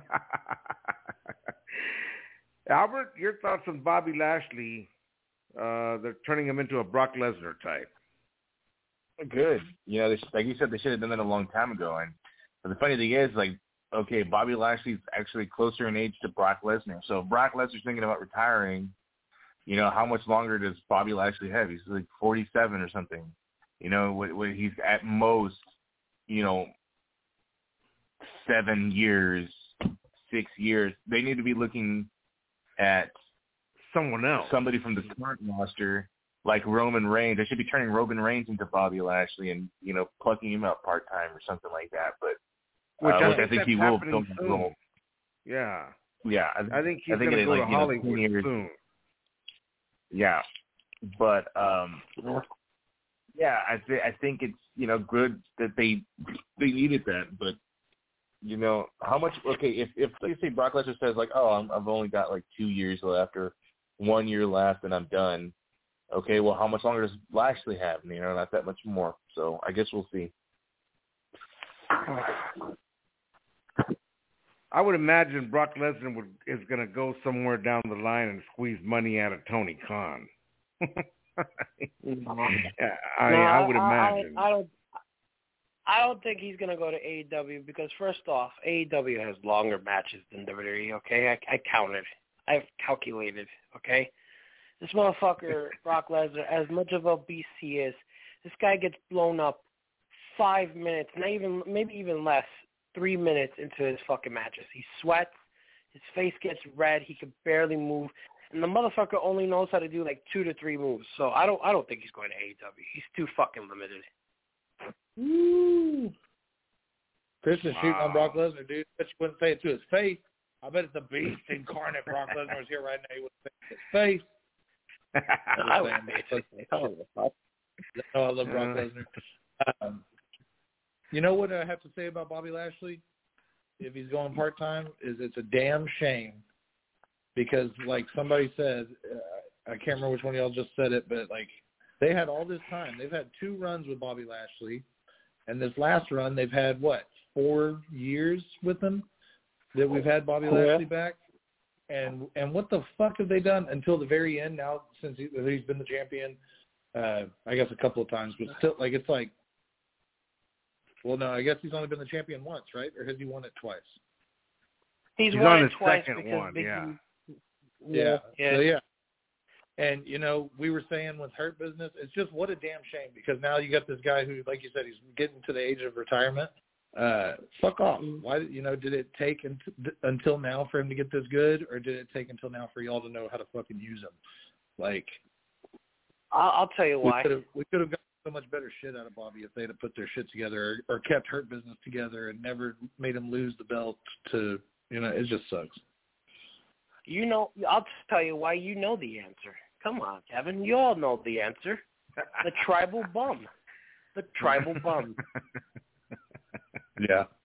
Albert, your thoughts on Bobby Lashley? Uh, they're turning him into a Brock Lesnar type. Good. You know, they, like you said, they should have done that a long time ago. And but the funny thing is, like, okay, Bobby Lashley's actually closer in age to Brock Lesnar. So if Brock Lesnar's thinking about retiring, you know, how much longer does Bobby Lashley have? He's like forty-seven or something. You know, when he's at most, you know, seven years, six years. They need to be looking at someone else, somebody from the current roster, like Roman Reigns. They should be turning Roman Reigns into Bobby Lashley and, you know, plucking him out part time or something like that. But which, uh, I, which think I think he will film the role. Yeah, yeah. I, I think he's I think going to go like, to Hollywood you know, soon. Yeah, but um, yeah, I th- I think it's, you know, good that they they needed that, but you know how much? Okay, if if let's say Brock Lesnar says like, oh, I'm, I've only got like two years left or one year left and I'm done. Okay, well, how much longer does Lashley have? You know, not that much more. So I guess we'll see. I would imagine Brock Lesnar would, is going to go somewhere down the line and squeeze money out of Tony Khan. no. yeah, I, no, I would I, imagine. I, I don't. I don't think he's going to go to A E W because, first off, A E W has longer matches than W W E, okay? I, I counted. I've calculated, okay? This motherfucker, Brock Lesnar, as much of a beast he is, this guy gets blown up five minutes, not even, maybe even less, three minutes into his fucking matches. He sweats, his face gets red, he can barely move, and the motherfucker only knows how to do like two to three moves. So I don't, I don't think he's going to A E W. He's too fucking limited. Woo! Christian wow. shooting on Brock Lesnar, dude. Bet you wouldn't say it to his face. I bet it's a beast incarnate. Brock Lesnar was here right now. He wouldn't say it to his face. I would say it to his face. Oh, I love Brock Lesnar. Um, you know what I have to say about Bobby Lashley? If he's going part-time, is it's a damn shame because, like somebody said, uh, I can't remember which one of y'all just said it, but, like, they had all this time. They've had two runs with Bobby Lashley, and this last run they've had, what, four years with him that we've had Bobby yeah. Lashley back? And and what the fuck have they done until the very end now since he, he's been the champion, uh, I guess a couple of times, but still, like, it's like, well, no, I guess he's only been the champion once, right? Or has he won it twice? He's, he's won on it his twice second because one, Big yeah. Yeah. Yeah. So, yeah. And, you know, we were saying with Hurt Business, it's just what a damn shame because now you got this guy who, like you said, he's getting to the age of retirement. Uh, fuck off. Why, you know, did it take until now for him to get this good, or did it take until now for y'all to know how to fucking use him? Like, I'll, I'll tell you why. We could have got so much better shit out of Bobby if they'd have put their shit together or, or kept Hurt Business together and never made him lose the belt to, you know, it just sucks. You know, I'll tell you why you know the answer. Come on, Kevin. You all know the answer. The tribal bum. The tribal bum. Yeah.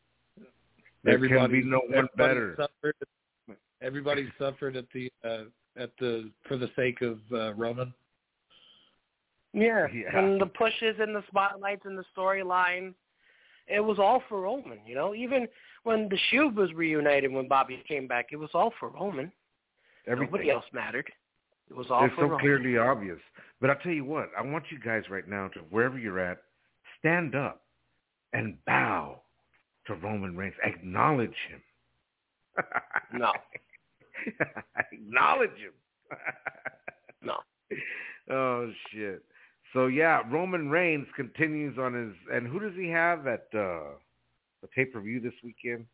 There everybody, can be no one better. Suffered, everybody suffered at the uh, at the for the sake of uh, Roman. Yeah. yeah, and the pushes and the spotlights and the storyline, it was all for Roman. You know, even when the Shield was reunited when Bobby came back, it was all for Roman. Everything. Nobody else mattered. It was all it's for so Roman. clearly obvious. But I'll tell you what, I want you guys right now to, wherever you're at, stand up and bow to Roman Reigns. Acknowledge him. No. Acknowledge him. No. Oh, shit. So, yeah, Roman Reigns continues on his... And who does he have at uh, the pay-per-view this weekend?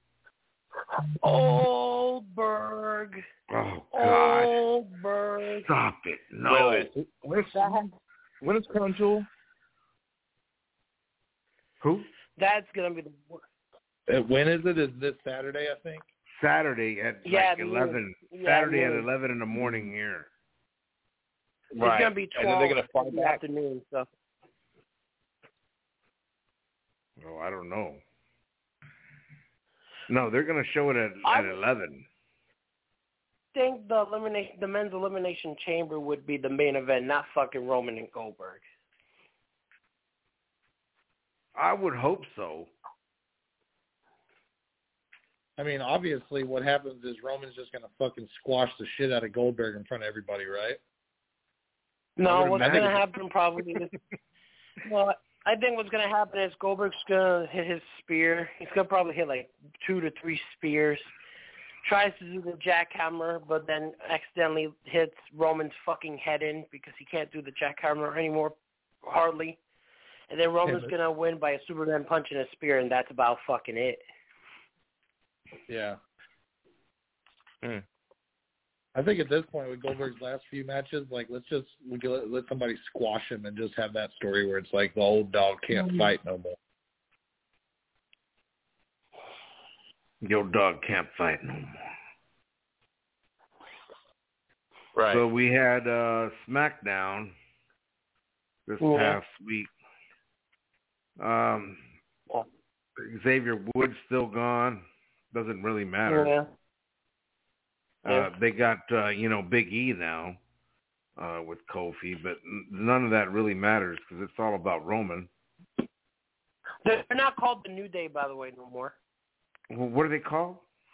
Goldberg. Oh, God. Goldberg. Stop it. No. Wait, wait. When is, when is Crown Jewel? Who? That's going to be the worst. Uh, when is it? Is this Saturday, I think? Saturday at yeah, like eleven. Yeah, Saturday yeah. at eleven in the morning here. It's Right. going to be twelve and then they're going to fight in the back. afternoon. So. Oh, I don't know. No, they're going to show it at, I at eleven. I think the elimination, the men's elimination chamber would be the main event, not fucking Roman and Goldberg. I would hope so. I mean, obviously, what happens is Roman's just going to fucking squash the shit out of Goldberg in front of everybody, right? No, what's imagine. going to happen probably is, well, I think what's going to happen is Goldberg's going to hit his spear. He's going to probably hit like two to three spears. Tries to do the jackhammer, but then accidentally hits Roman's fucking head in because he can't do the jackhammer anymore, hardly. And then Roman's Yeah, going to win by a Superman punch and a spear, and that's about fucking it. Yeah. Hmm. I think at this point with Goldberg's last few matches, like let's just we can let, let somebody squash him and just have that story where it's like the old dog can't Mm-hmm. fight no more. Your dog can't fight no more. Right. So we had uh, SmackDown this Yeah. past week. Um, Xavier Woods still gone. Doesn't really matter. Yeah. Uh, Yeah. they got, uh, you know, Big E now uh, with Kofi, but n- none of that really matters because it's all about Roman. They're not called the New Day, by the way, no more. Well, what are they called?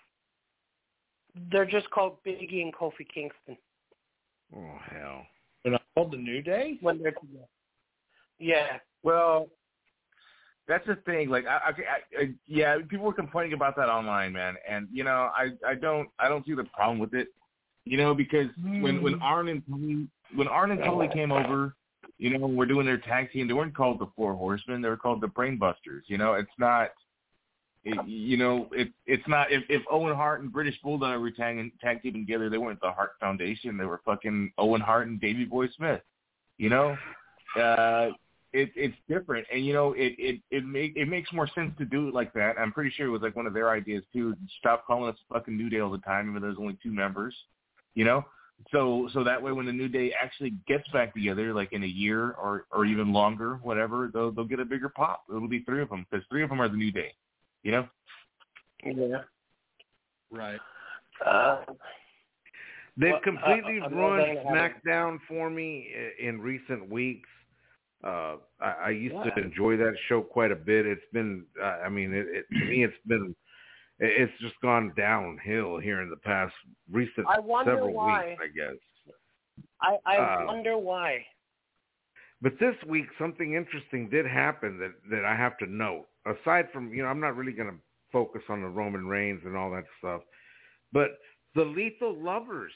They're just called Big E and Kofi Kingston Oh, hell. They're not called the New Day? when they're together. Yeah. Well, that's the thing. Like, I, I, I, yeah, people were complaining about that online, man, and you know, I, I don't, I don't see the problem with it, you know, because when when Arn and Tully, when Arn and Tully came over, you know, when we're doing their tag team, they weren't called the Four Horsemen; they were called the Brainbusters. You know, it's not, it, you know, it, it's not. If, if Owen Hart and British Bulldog were tag tag teaming together, they weren't the Hart Foundation; they were fucking Owen Hart and Davey Boy Smith. You know. Uh, It, it's different, and you know, it it it make it makes more sense to do it like that. I'm pretty sure it was like one of their ideas too. Stop calling us fucking New Day all the time, even though there's only two members, you know. So so that way, when the New Day actually gets back together, like in a year or or even longer, whatever, they'll they'll get a bigger pop. It'll be three of them because three of them are the New Day, you know. Yeah. Right. Uh, They've well, completely uh, I'm ruined not gonna have SmackDown for me i- in recent weeks. Uh, I, I used Yeah. to enjoy that show quite a bit. It's been, uh, I mean, it, it, to me, it's been, it, it's just gone downhill here in the past recent I wonder several why. weeks, I guess. I, I Uh, wonder why. But this week, something interesting did happen that, that I have to note. Aside from, you know, I'm not really going to focus on the Roman Reigns and all that stuff, but the Lethal Lovers,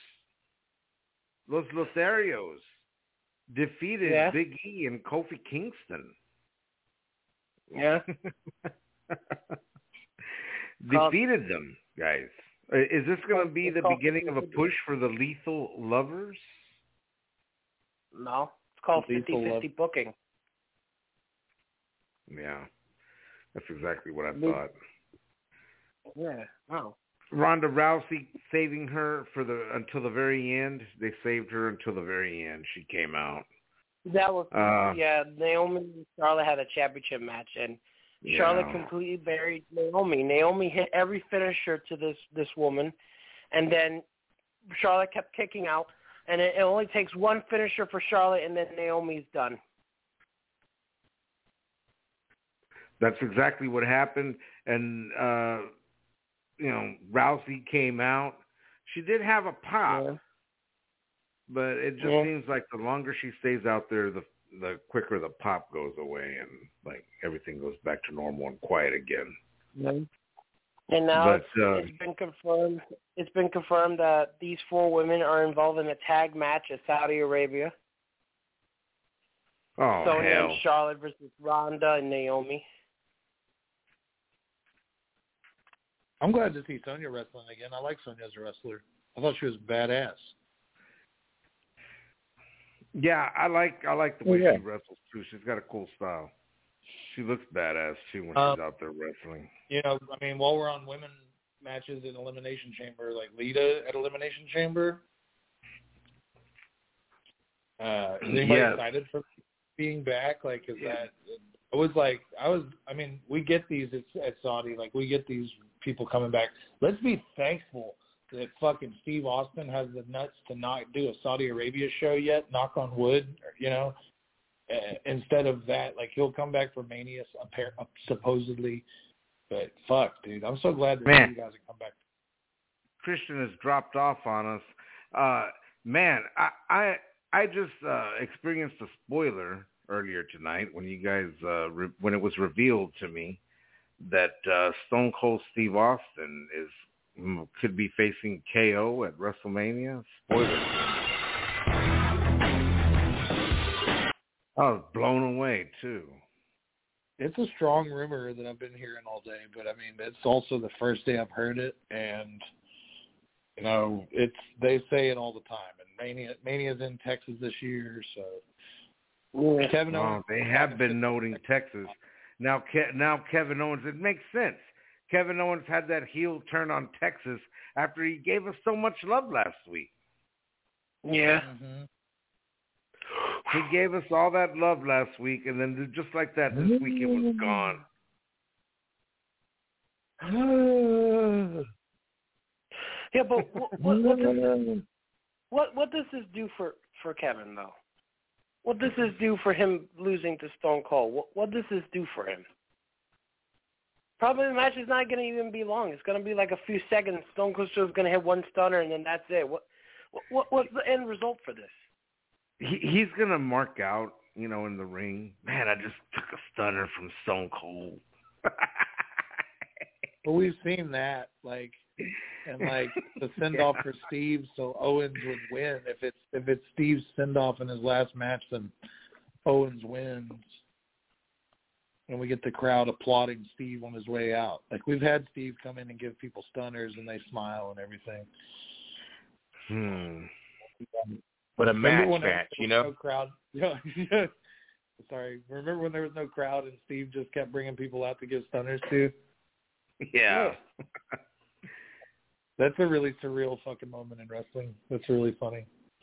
Los Lotharios, defeated Yeah. Big E and Kofi Kingston. Yeah. defeated them, guys. Uh, Is this going to be the Kofi beginning of a Kingston. push for the Lethal Lovers? No. It's called Lethal fifty-fifty booking. Yeah, that's exactly what I Me- thought. Yeah. Wow. Ronda Rousey saving her for the until the very end. They saved her until the very end. She came out. That was Uh, yeah. Naomi and Charlotte had a championship match, and Yeah. Charlotte completely buried Naomi. Naomi hit every finisher to this this woman, and then Charlotte kept kicking out. And it, it only takes one finisher for Charlotte, and then Naomi's done. That's exactly what happened. And, uh, you know, Rousey came out. She did have a pop, yeah. but it just yeah. seems like the longer she stays out there, the the quicker the pop goes away and, like, everything goes back to normal and quiet again. Yeah. And now but, it's, uh, it's been confirmed. It's been confirmed that these four women are involved in a tag match at Saudi Arabia. Oh, Sonya hell. and Charlotte versus Ronda and Naomi. I'm glad to see Sonya wrestling again. I like Sonya as a wrestler. I thought she was badass. Yeah, I like I like the way yeah. she wrestles too. She's got a cool style. She looks badass too when um, she's out there wrestling. You know, I mean, while we're on women matches in Elimination Chamber, like Lita at Elimination Chamber, uh, is anybody yes. excited for being back? Like, is that? It was like I was. I mean, we get these at, at Saudi. Like, we get these people coming back. Let's be thankful that fucking Steve Austin has the nuts to not do a Saudi Arabia show yet. Knock on wood, you know. Uh, instead of that, like, he'll come back for Mania supposedly. But fuck, dude, I'm so glad that man, you guys have come back. Christian has dropped off on us. Uh, man, I I I just uh, experienced a spoiler earlier tonight when you guys uh, re- when it was revealed to me that uh, Stone Cold Steve Austin is could be facing K O at WrestleMania. Spoiler. I was blown away too. It's a strong rumor that I've been hearing all day, but I mean, it's also the first day I've heard it, and you know, it's they say it all the time. And Mania, Mania's in Texas this year, so yeah. Kevin Owens. Oh, they have been noting Texas. Now, Ke- now Kevin Owens. It makes sense. Kevin Owens had that heel turn on Texas after he gave us so much love last week. Yeah. Mm-hmm. He gave us all that love last week, and then just like that, this week it was gone. Yeah, but what what, what, does, what what does this do for, for Kevin, though? What does this do for him losing to Stone Cold? What, what does this do for him? Probably the match is not going to even be long. It's going to be like a few seconds. Stone Cold is going to hit one stunner, and then that's it. What, what What's the end result for this? He, he's going to mark out, you know, in the ring. Man, I just took a stunner from Stone Cold. Well, we've seen that, like, and like the send off yeah. for Steve, so Owens would win. If it's if it's Steve's send off in his last match, then Owens wins, and we get the crowd applauding Steve on his way out. Like, we've had Steve come in and give people stunners, and they smile and everything. Hmm. But a match match, you know. No crowd. Yeah. Sorry. Remember when there was no crowd and Steve just kept bringing people out to give stunners to? Yeah. That's a really surreal fucking moment in wrestling. That's really funny.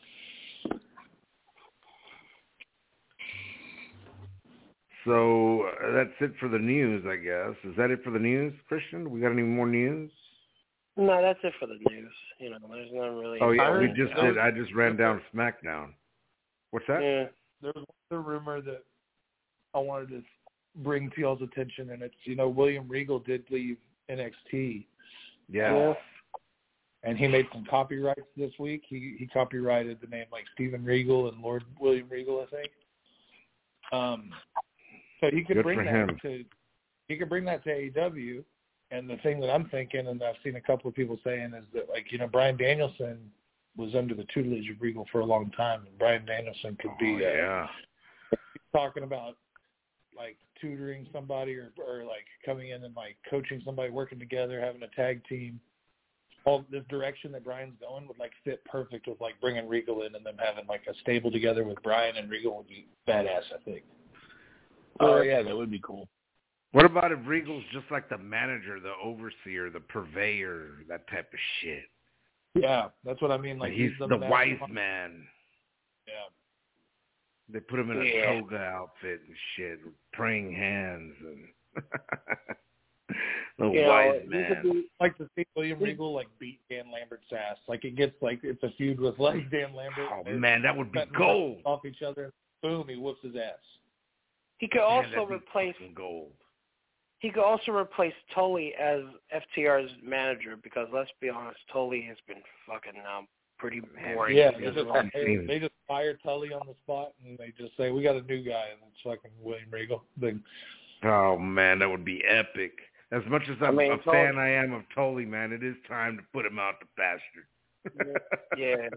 So uh, that's it for the news, I guess. Is that it for the news, Christian? We got any more news? No, that's it for the news. You know, there's not really. Oh yeah, we just did. I just ran down SmackDown. What's that? Yeah, there was a rumor that I wanted to bring to y'all's attention, and it's, you know, William Regal did leave N X T. Yeah. yeah. And he made some copyrights this week. He he copyrighted the name like Steven Regal and Lord William Regal, I think. Um, so he could Good bring for that him. to he could bring that to A E W. And the thing that I'm thinking, and I've seen a couple of people saying, is that, like, you know, Bryan Danielson was under the tutelage of Regal for a long time, and Bryan Danielson could be oh, yeah. uh, talking about, like, tutoring somebody or, or, like, coming in and, like, coaching somebody, working together, having a tag team. All this direction that Bryan's going would, like, fit perfect with, like, bringing Regal in and them having, like, a stable together with Bryan and Regal would be badass, I think. Oh, yeah, that would be cool. What about if Regal's just like the manager, the overseer, the purveyor, that type of shit? Yeah, that's what I mean. Like, he's, he's the, the wise man. Yeah. They put him in a yeah. toga outfit and shit, with praying hands and. The you wise know, man. You could be, like to see William Regal like beat Dan Lambert's ass. Like it gets like it's a feud with like Dan Lambert. Oh man, that would be gold. Off each other, boom, he whoops his ass. He could man, also replace gold. He could also replace Tully as F T R's manager because let's be honest, Tully has been fucking um, pretty boring. Yeah, they just, they, they just fire Tully on the spot and they just say we got a new guy and it's fucking William Regal. They, oh man, that would be epic. As much as I'm I mean, a fan I am of Tully, man, it is time to put him out to pasture. Yeah.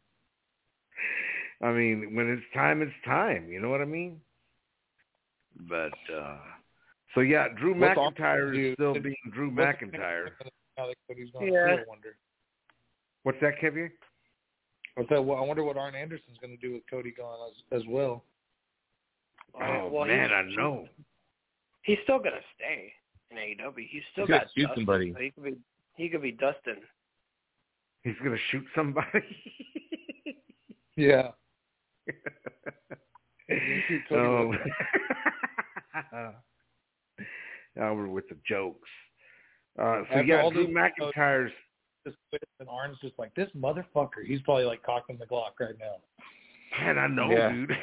I mean, when it's time, it's time. You know what I mean? But, uh, so yeah, Drew What's McIntyre is still being Drew McIntyre. Yeah. What's that, Kevin? I said, well, I wonder what Arn Anderson's going to do with Cody gone as, as well. Oh, well, man, I know. He's still going to stay in A E W. He's still he's got shoot Dustin, somebody. So he could be he could be Dustin. He's going to shoot somebody? Yeah. Oh. Over with the jokes. Uh, so After yeah, Drew McIntyre's and Arn's just like, this motherfucker. He's probably like cocking the Glock right now. Man, I know, yeah. dude.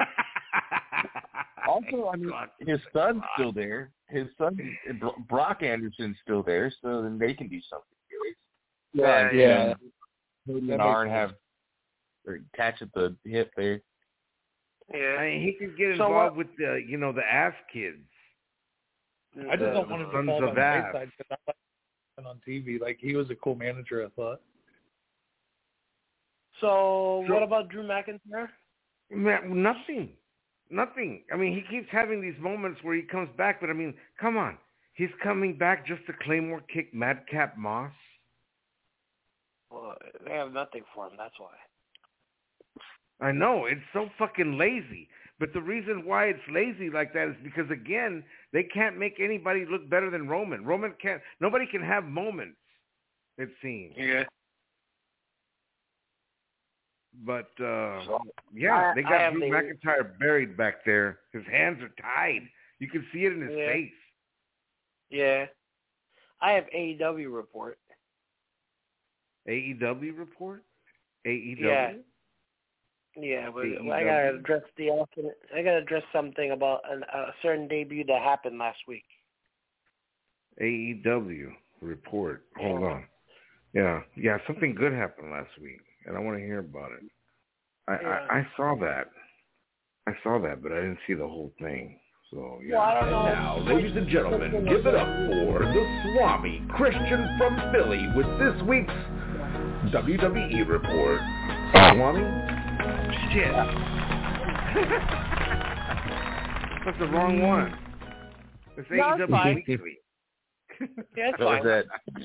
Also, I mean, his son's still there. His son, Brock Anderson's still there, so then they can do something. Yeah, yeah. Cody and Arn have or catch at the hip there. Yeah, I mean, he could get so involved what, with the, you know, the ass kids. I just don't want him to fall by the ass. wayside because I like him on T V. Like, he was a cool manager, I thought. So, so what about Drew McIntyre? Man, nothing. Nothing. I mean, he keeps having these moments where he comes back, but I mean, come on. He's coming back just to Claymore kick Madcap Moss? Well, they have nothing for him, that's why. I know. It's so fucking lazy. But the reason why it's lazy like that is because, again, they can't make anybody look better than Roman. Roman can't. Nobody can have moments, it seems. Yeah. But, uh, so, yeah, I, they got Drew the, McIntyre buried back there. His hands are tied. You can see it in his yeah. face. Yeah. I have A E W report. A E W report? A E W? Yeah. Yeah, but A E W? I gotta address the alternate. I gotta address something about an, a certain debut that happened last week. A E W report. Hold on. Yeah, yeah, something good happened last week, and I want to hear about it. I, yeah. I I saw that. I saw that, but I didn't see the whole thing. So yeah. Well, I don't know. And now, ladies and gentlemen, give it up for the Swami Christian from Philly with this week's W W E report. Swami? Shit. That's the wrong one. It's No, A E it's W fine. Weekly. Yeah, it's What fine. was that?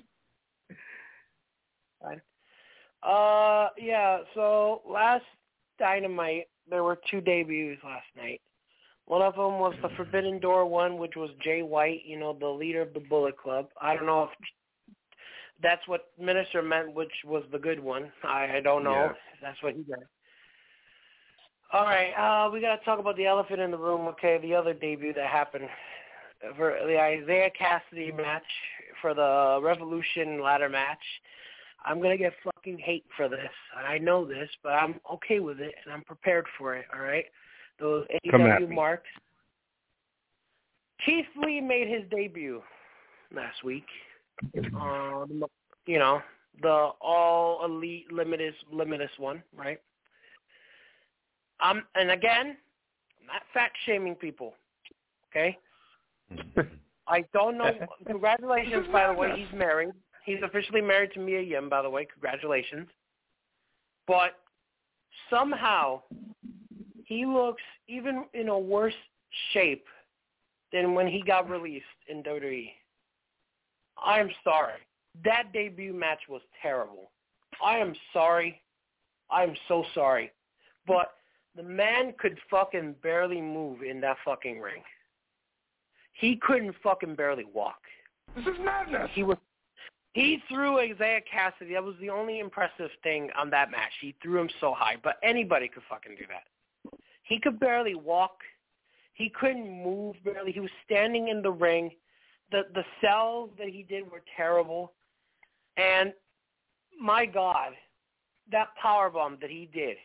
Fine. Uh, yeah. So last Dynamite, there were two debuts last night. One of them was the Forbidden Door one, which was Jay White, you know, the leader of the Bullet Club. I don't know if that's what Minister meant, which was the good one. I, I don't know Yeah. if that's what he meant. All right, uh, we got to talk about the elephant in the room, okay, the other debut that happened for the Isaiah Cassidy match, for the Revolution ladder match. I'm going to get fucking hate for this. I know this, but I'm okay with it, and I'm prepared for it, all right? Those A E W marks. Keith Lee made his debut last week. Um, you know, the all elite limitless limitless one, right? Um, and again, I'm not fat shaming people. Okay? I don't know. Congratulations, by the way. He's married. He's officially married to Mia Yim, by the way. Congratulations. But somehow he looks even in a worse shape than when he got released in W W E. I am sorry. That debut match was terrible. I am sorry. I am so sorry. But the man could fucking barely move in that fucking ring. He couldn't fucking barely walk. This is madness. He was. He threw Isaiah Cassidy. That was the only impressive thing on that match. He threw him so high, but anybody could fucking do that. He could barely walk. He couldn't move barely. He was standing in the ring. the the sells that he did were terrible, and my God, that powerbomb that he did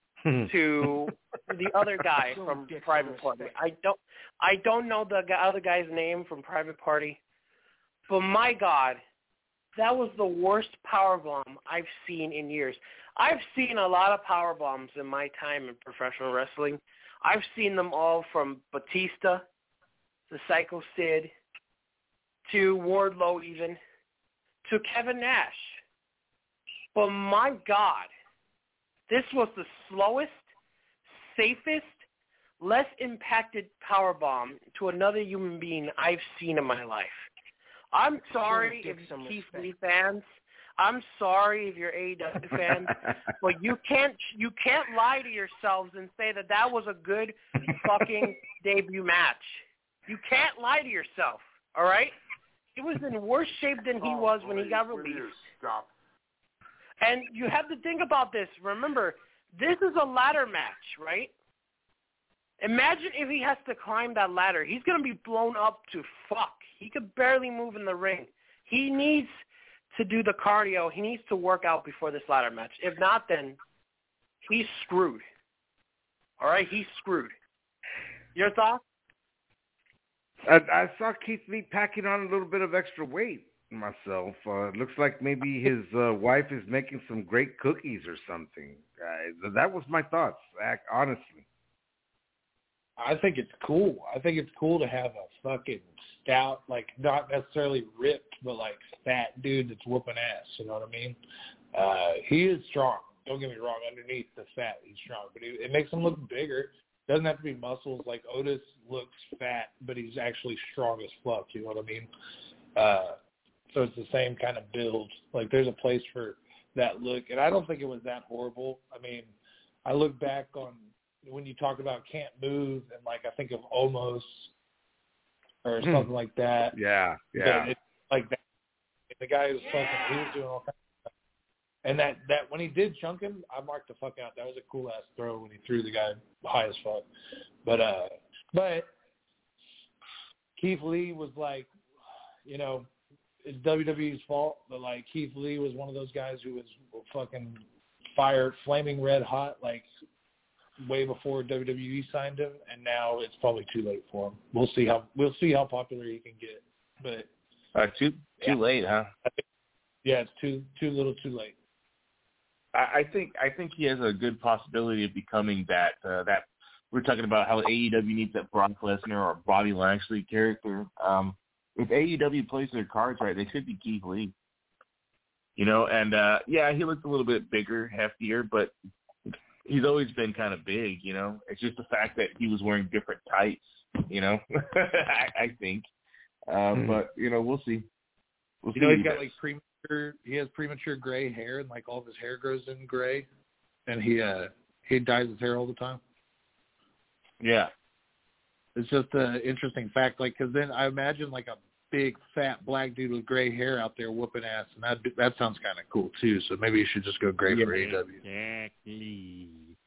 to the other guy from Private Party. I don't I don't know the other guy's name from Private Party, but my God, that was the worst powerbomb I've seen in years. I've seen a lot of powerbombs in my time in professional wrestling. I've seen them all from Batista, the Psycho Sid, to Wardlow even, to Kevin Nash. But my God, this was the slowest, safest, less impacted powerbomb to another human being I've seen in my life. I'm sorry if you're Keith Lee fans. I'm sorry if you're A E W fans, but you can't you can't lie to yourselves and say that that was a good fucking debut match. You can't lie to yourself, all right? He was in worse shape than he was when he got released. Stop. And you have to think about this. Remember, this is a ladder match, right? Imagine if he has to climb that ladder. He's going to be blown up to fuck. He could barely move in the ring. He needs to do the cardio. He needs to work out before this ladder match. If not, then he's screwed. All right? He's screwed. Your thoughts? I, I saw Keith Lee packing on a little bit of extra weight myself. Uh, it looks like maybe his uh, wife is making some great cookies or something. Uh, that was my thoughts, honestly. I think it's cool. I think it's cool to have a fucking stout, like not necessarily ripped, but like fat dude that's whooping ass. You know what I mean? Uh, he is strong. Don't get me wrong. Underneath the fat, he's strong, but he, it makes him look bigger. Doesn't have to be muscles. Like Otis looks fat, but he's actually strong as fuck. You know what I mean? Uh, so it's the same kind of build. Like there's a place for that look, and I don't think it was that horrible. I mean, I look back on when you talk about can't move, and like I think of Omos or hmm. something like that. Yeah, yeah. It, like that. The guy was fucking. He was doing all kinds of stuff. And that that when he did chunk him, I marked the fuck out. That was a cool ass throw when he threw the guy high as fuck. But uh, but Keith Lee was like, you know, it's W W E's fault, but like Keith Lee was one of those guys who was fucking fired, flaming red hot, like way before W W E signed him, and now it's probably too late for him. We'll see how we'll see how popular he can get, but uh, too too yeah. late, huh? Yeah, it's too too little, too late. I, I think I think he has a good possibility of becoming that uh, that we're talking about how A E W needs that Brock Lesnar or Bobby Lashley character. Um, if A E W plays their cards right, they should be Keith Lee. You know, and uh, yeah, he looks a little bit bigger, heftier, but he's always been kind of big, you know. It's just the fact that he was wearing different tights, you know, I, I think. Um, mm-hmm. But, you know, we'll see. We'll you see know, he's got, like, premature – he has premature gray hair, and, like, all of his hair grows in gray. And he uh, he dyes his hair all the time. Yeah. It's just an interesting fact, like, because then I imagine, like, a big, fat, black dude with gray hair out there whooping ass, and that that sounds kind of cool, too. So maybe you should just go gray yeah, for A E W. Exactly.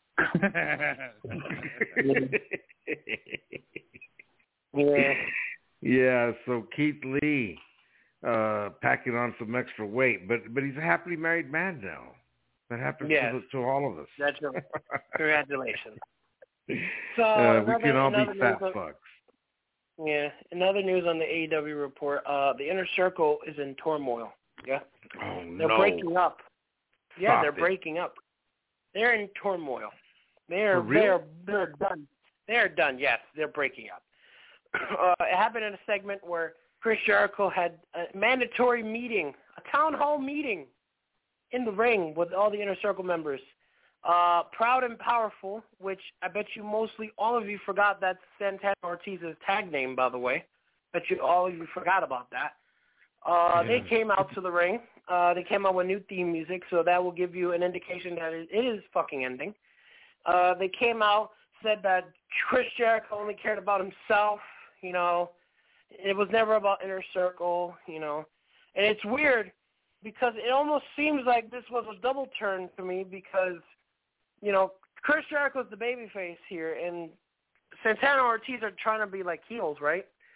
yeah. Yeah, so Keith Lee uh, packing on some extra weight, but but he's a happily married man now. That happens yes. to, to all of us. That's right. Congratulations. So uh, we another, can all be fat on, fucks. Yeah. Another news on the A E W report, uh, the Inner Circle is in turmoil. Yeah. Oh, they're no. breaking up. Yeah, Stop they're it. breaking up. They're in turmoil. They're For real? they're they're done. They're done. Yes, they're breaking up. Uh, it happened in a segment where Chris Jericho had a mandatory meeting, a town hall meeting, in the ring with all the Inner Circle members. Uh, Proud and Powerful, which I bet you mostly all of you forgot that's Santana Ortiz's tag name, by the way. Bet you all of you forgot about that. Uh, yeah. They came out to the ring. Uh, they came out with new theme music, so that will give you an indication that it, it is fucking ending. Uh, they came out, said that Chris Jericho only cared about himself, you know. It was never about Inner Circle, you know. And it's weird because it almost seems like this was a double turn for me because, you know, Chris Jericho's the babyface here, and Santana Ortiz are trying to be like heels, right?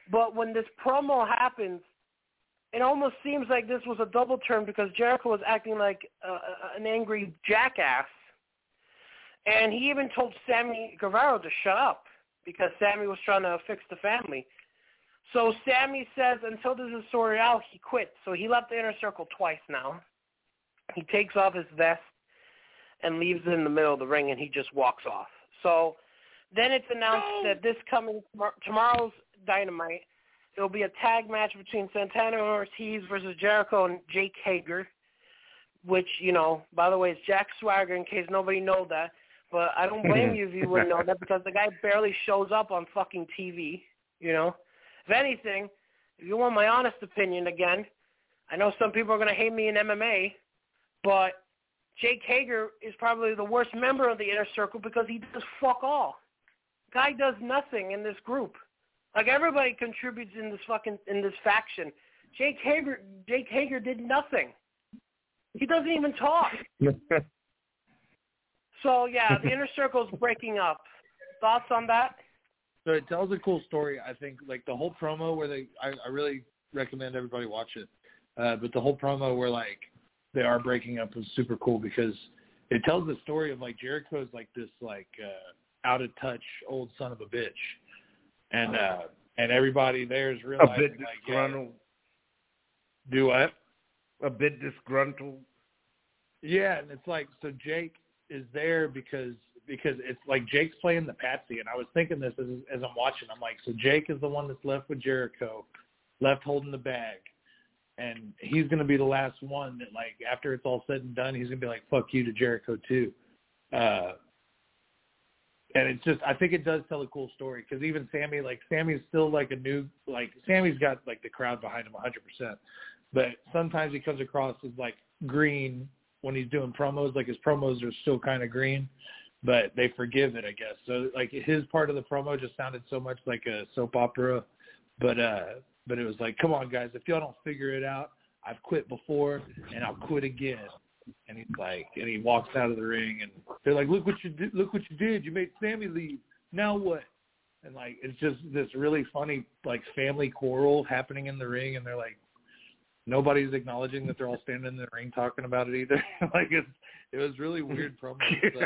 But when this promo happens, it almost seems like this was a double turn because Jericho was acting like uh, an angry jackass. And he even told Sammy Guevara to shut up because Sammy was trying to fix the family. So Sammy says until this is sorted out, he quits. So he left the Inner Circle twice now. He takes off his vest and leaves it in the middle of the ring, and he just walks off. So then it's announced no. that this coming tomorrow's Dynamite, it will be a tag match between Santana Ortiz versus Jericho and Jake Hager, which, you know, by the way, is Jack Swagger in case nobody knows that. But I don't blame you if you wouldn't know that because the guy barely shows up on fucking T V, you know. If anything, if you want my honest opinion again, I know some people are going to hate me in M M A, but Jake Hager is probably the worst member of the Inner Circle because he does fuck all. Guy does nothing in this group. Like, everybody contributes in this fucking, in this faction. Jake Hager, Jake Hager did nothing. He doesn't even talk. So, yeah, the Inner Circle's breaking up. Thoughts on that? So it tells a cool story. I think, like, the whole promo where they, I, I really recommend everybody watch it. Uh, but the whole promo where, like, they are breaking up was super cool because it tells the story of, like, Jericho's, like, this, like, uh, out-of-touch old son of a bitch. And uh, and everybody there is realizing, a bit like, disgruntled. Yeah, do what? A bit disgruntled. Yeah, and it's like, so Jake is there because because it's like Jake's playing the patsy, and I was thinking this as, as I'm watching. I'm like, so Jake is the one that's left with Jericho, left holding the bag, and he's going to be the last one that, like, after it's all said and done, he's going to be like, fuck you to Jericho too. Uh, and it's just, I think it does tell a cool story because even Sammy, like, Sammy's still like a new, like, Sammy's got, like, the crowd behind him one hundred percent. But sometimes he comes across as, like, green when he's doing promos. Like, his promos are still kind of green, but they forgive it, I guess. So, like, his part of the promo just sounded so much like a soap opera. But, uh, but it was like, come on, guys, if y'all don't figure it out, I've quit before and I'll quit again. And he's like, and he walks out of the ring, and they're like, look what you did, look what you did. You made Sammy leave. Now what? And, like, it's just this really funny, like, family quarrel happening in the ring, and they're like, nobody's acknowledging that they're all standing in the ring talking about it either. Like, it's, it was really weird promo. But,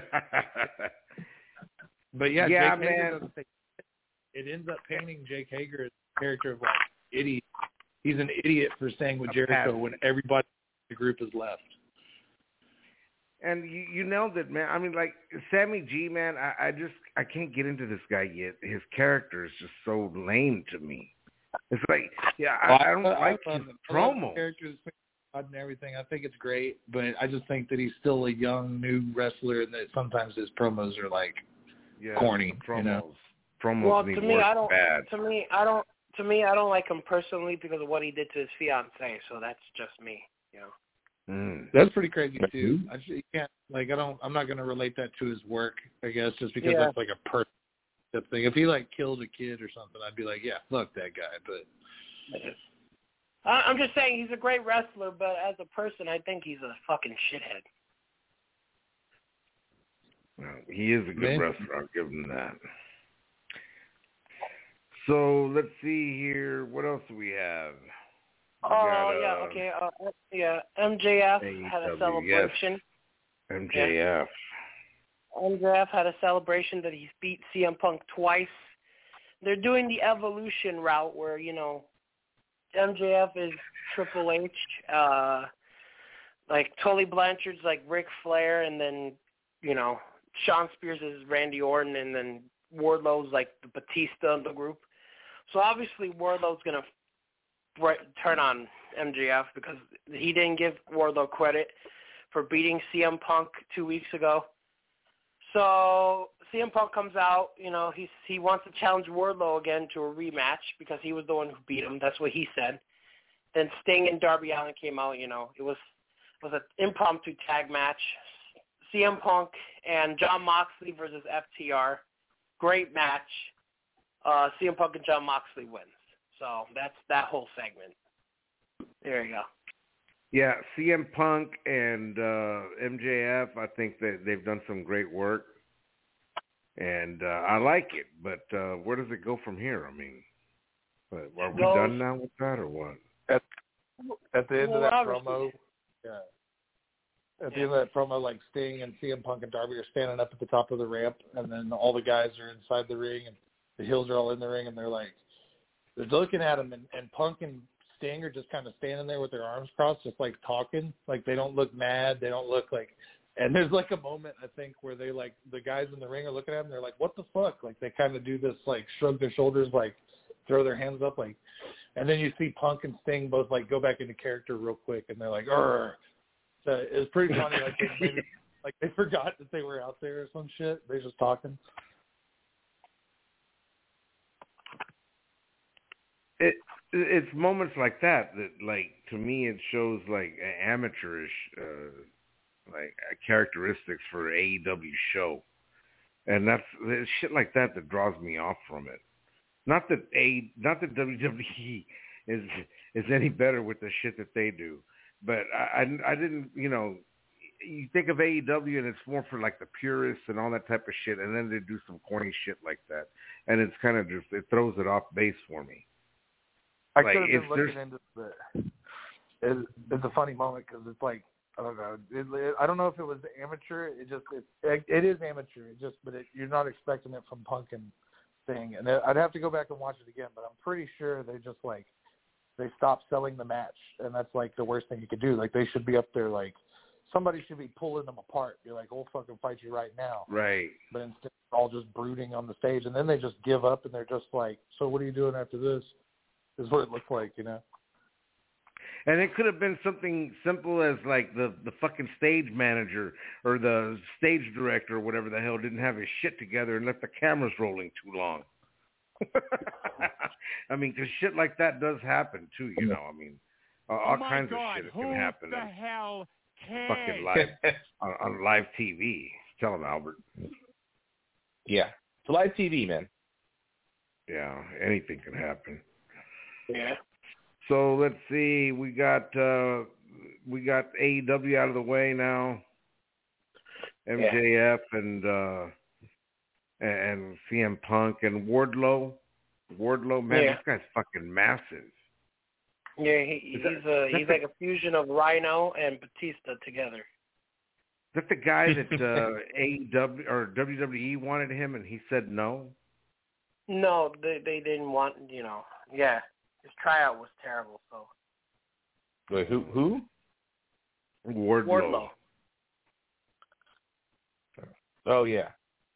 but yeah, yeah, Jake man. Hager doesn't think, it ends up painting Jake Hager as a character of, like, idiot. He's an idiot for staying with Jericho when everybody in the group is left. And you, you nailed it, man. I mean, like, Sammy G, man, I, I just, I can't get into this guy yet. His character is just so lame to me. It's like, yeah, I, well, I don't I, like I his I promo. Characters and everything. I think it's great, but I just think that he's still a young, new wrestler, and that sometimes his promos are, like, yeah, corny. Promos, you know? promos well, need to me, work I don't. bad. To me, I don't. To me, I don't like him personally because of what he did to his fiancée. So that's just me, you know. Mm. That's pretty crazy too. I just, you can't, like, I don't. I'm not going to relate that to his work. I guess just because yeah. that's like a personal thing. If he, like, killed a kid or something, I'd be like, yeah, fuck that guy. But I'm just saying he's a great wrestler, but as a person, I think he's a fucking shithead. Well, he is a good Man. wrestler. I'll give him that. So let's see here. What else do we have? Oh, uh, yeah, okay. Uh, yeah, M J F A E W, had a celebration. Yes. M J F. Yeah. M J F had a celebration that he's beat C M Punk twice. They're doing the Evolution route where, you know, M J F is Triple H, uh, like Tully Blanchard's like Ric Flair, and then, you know, Shawn Spears is Randy Orton, and then Wardlow's like the Batista of the group. So obviously Wardlow's going to turn on M J F because he didn't give Wardlow credit for beating C M Punk two weeks ago. So C M Punk comes out, you know, he's, he wants to challenge Wardlow again to a rematch because he was the one who beat him. That's what he said. Then Sting and Darby Allin came out, you know. It was it was an impromptu tag match. C M Punk and Jon Moxley versus F T R. Great match. Uh, C M Punk and Jon Moxley wins. So that's that whole segment. There you go. Yeah, C M Punk and uh, M J F, I think that they've done some great work, and uh, I like it. But uh, where does it go from here? I mean, But are we Those, done now with that or what? At, at the end well, of that obviously. promo, yeah. At the end of that promo, like Sting and C M Punk and Darby are standing up at the top of the ramp, and then all the guys are inside the ring, and the heels are all in the ring, and they're like, they're looking at him, and, and Punk and Sting are just kind of standing there with their arms crossed, just like talking. Like they don't look mad. They don't look like. And there's like a moment I think where they like the guys in the ring are looking at them. They're like, "What the fuck?" Like they kind of do this, like shrug their shoulders, like throw their hands up, like. And then you see Punk and Sting both like go back into character real quick, and they're like, "Urgh." So it was pretty funny. Like they maybe, like they forgot that they were out there or some shit. They're just talking. It it's moments like that that, like, to me, it shows like an amateurish, uh, like characteristics for an A E W show, and that's it's shit like that that draws me off from it. Not that a not that W W E is is any better with the shit that they do, but I I, I didn't you know. You think of A E W and it's more for like the purists and all that type of shit, and then they do some corny shit like that, and it's kind of just it throws it off base for me. I Like, could have been if looking there's- into the. It, it's a funny moment because it's like I don't know. It, it, I don't know if it was amateur. It just it, it is amateur. It just but it, you're not expecting it from Punk and Sting. And it, I'd have to go back and watch it again. But I'm pretty sure they just like they stopped selling the match, and that's like the worst thing you could do. Like they should be up there like somebody should be pulling them apart. Be like, "We'll fucking fight you right now." Right. But instead, they're all just brooding on the stage, and then they just give up, and they're just like, "So what are you doing after this?" Is what it looks like, you know. And it could have been something simple as like the, the fucking stage manager or the stage director or whatever the hell didn't have his shit together and left the cameras rolling too long. I mean, because shit like that does happen too, you know. I mean, all, all oh my kinds God, of shit who can happen the in hell cares? fucking live on, on live T V. Tell him, Albert. Yeah, it's live T V, man. Yeah, anything can happen. Yeah. So let's see. We got uh, we got A E W out of the way now. M J F yeah. and uh, and C M Punk and Wardlow. Wardlow, man, yeah. this guy's fucking massive. Yeah, he, he's that, a he's like a fusion of Rhino and Batista together. Is that the guy that uh, A E W or W W E wanted him and he said no? No, they they didn't want. You know, yeah. His tryout was terrible, so. Wait, who? Who? Wardlow. Wardlow. Oh, yeah.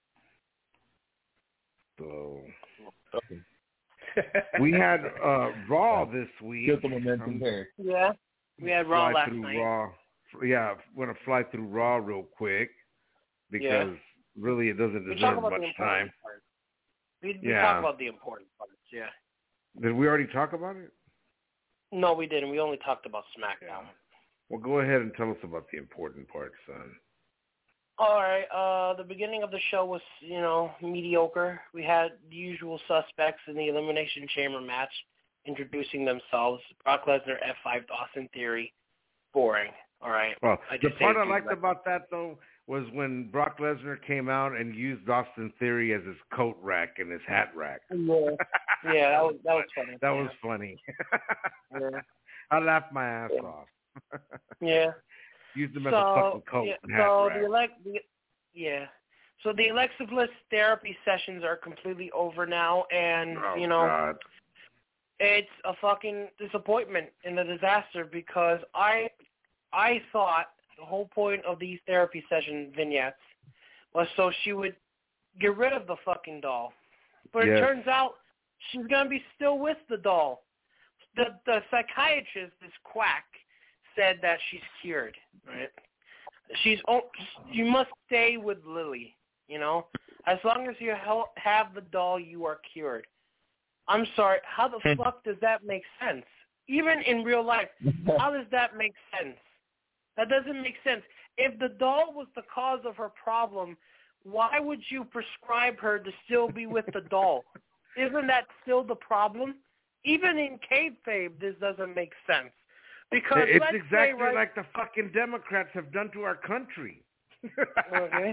So, we had uh, Raw this week. Get the momentum there. Yeah, we had Raw last through night. Raw. Yeah, we're going to fly through Raw real quick because yeah. really it doesn't deserve much time. Parts. We, we yeah. talk about the important parts, yeah. Did we already talk about it? No, we didn't. We only talked about SmackDown. Yeah. Well, go ahead and tell us about the important parts, son. All right. Uh, the beginning of the show was, you know, mediocre. We had the usual suspects in the Elimination Chamber match introducing themselves. Brock Lesnar, F five, Austin Theory. Boring. All right. Well, I the part I liked like about that, though, was when Brock Lesnar came out and used Austin Theory as his coat rack and his hat rack. Yeah, yeah that was that was funny. That yeah. was funny. yeah. I laughed my ass yeah. off. yeah. Used him as so, a fucking coat yeah, and hat so rack. The elect, the, yeah. So the Alexa Bliss therapy sessions are completely over now, and oh, you know, God. it's a fucking disappointment and a disaster because I, I thought the whole point of these therapy session vignettes was so she would get rid of the fucking doll. But yes. it turns out she's going to be still with the doll. The the psychiatrist, this quack, said that she's cured, right? She's you must stay with Lily, you know? As long as you have the doll, you are cured. I'm sorry, how the fuck does that make sense? Even in real life, how does that make sense? That doesn't make sense. If the doll was the cause of her problem, why would you prescribe her to still be with the doll? Isn't that still the problem? Even in kayfabe, this doesn't make sense. Because it's let's exactly say, right, like the fucking Democrats have done to our country. Okay.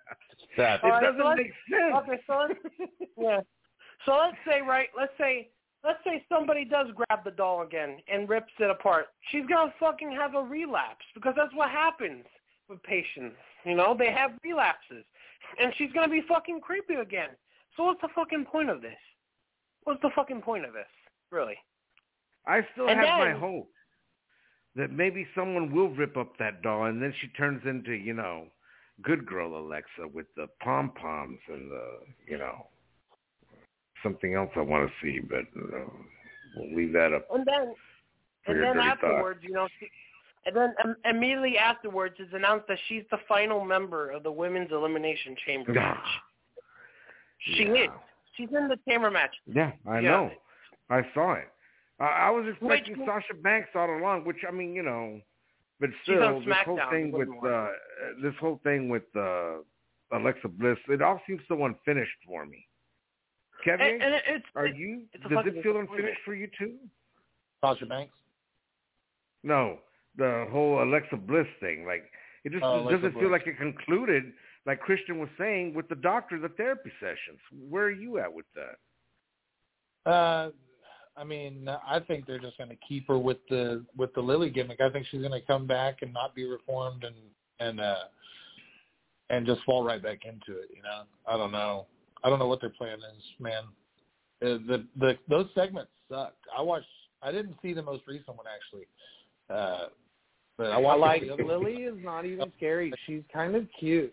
Stop. It right, doesn't so make sense. Okay, so let's, yeah. So let's say, right, let's say let's say somebody does grab the doll again and rips it apart. She's gonna fucking have a relapse because that's what happens with patients. You know, they have relapses, and she's gonna be fucking creepy again. So what's the fucking point of this? What's the fucking point of this, really? I still and have then, my hope that maybe someone will rip up that doll, and then she turns into, you know, good girl Alexa with the pom poms and the, you know, something else I want to see, but uh, we'll leave that up. And then, for and your then dirty afterwards, thought. you know, she, and then um, immediately afterwards, it's announced that she's the final member of the women's elimination chamber match. She yeah. is. She's in the chamber match. Yeah, I yeah. know. I saw it. Uh, I was expecting Which, Sasha Banks all along, which I mean, you know, but she's still, on this whole SmackDown, thing with uh, this whole thing with uh, Alexa Bliss, it all seems so unfinished for me. Kevin, and, and it's, are it's, you? it's Does it feel unfinished for you too? Sasha Banks? No, the whole Alexa Bliss thing. Like, it just oh, doesn't Bliss. feel like it concluded, like Christian was saying, with the doctor, the therapy sessions. Where are you at with that? Uh, I mean, I think they're just going to keep her with the with the Lily gimmick. I think she's going to come back and not be reformed and and uh, and just fall right back into it. You know, I don't know. I don't know what their plan is, man. The the, the those segments sucked. I watched. I didn't see the most recent one actually. Uh, but I, I like the other Lily is not even scary. She's kind of cute.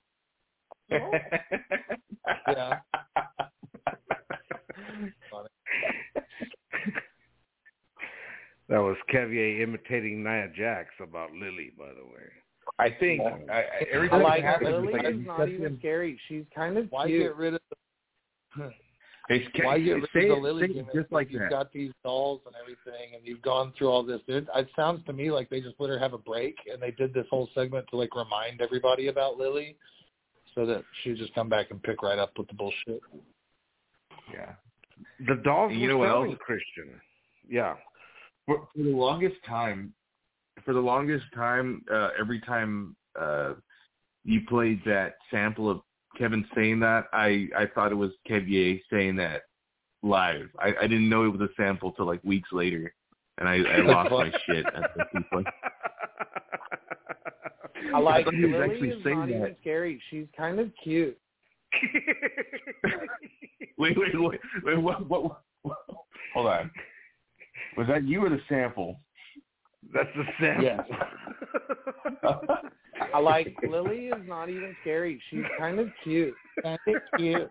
Yeah. That was Kevier imitating Nia Jax about Lily, by the way. I think I, I, every I time like it happens, Lily it's like is not even scary. She's kind of Why cute. get rid of the, It's, Why get rid say of the it, Lily say it gimmick? just like you've that. got these dolls and everything, and you've gone through all this. It, it sounds to me like they just let her have a break, and they did this whole segment to like remind everybody about Lily, so that she'd just come back and pick right up with the bullshit. Yeah. The dolls You were know what selling, else? Christian. Yeah. For, for the longest time, for the longest time, uh, every time uh, you played that sample of Kevin saying that, I, I thought it was Kevier saying that live. I, I didn't know it was a sample till like weeks later, and I, I lost my shit at the point. I like I thought he was Lily actually is saying not that. even scary. She's kind of cute. wait, wait, wait, wait what, what, what? Hold on. Was that you or the sample? That's the sample. Yes. I like Lily is not even scary. She's kind of cute. Kind of cute.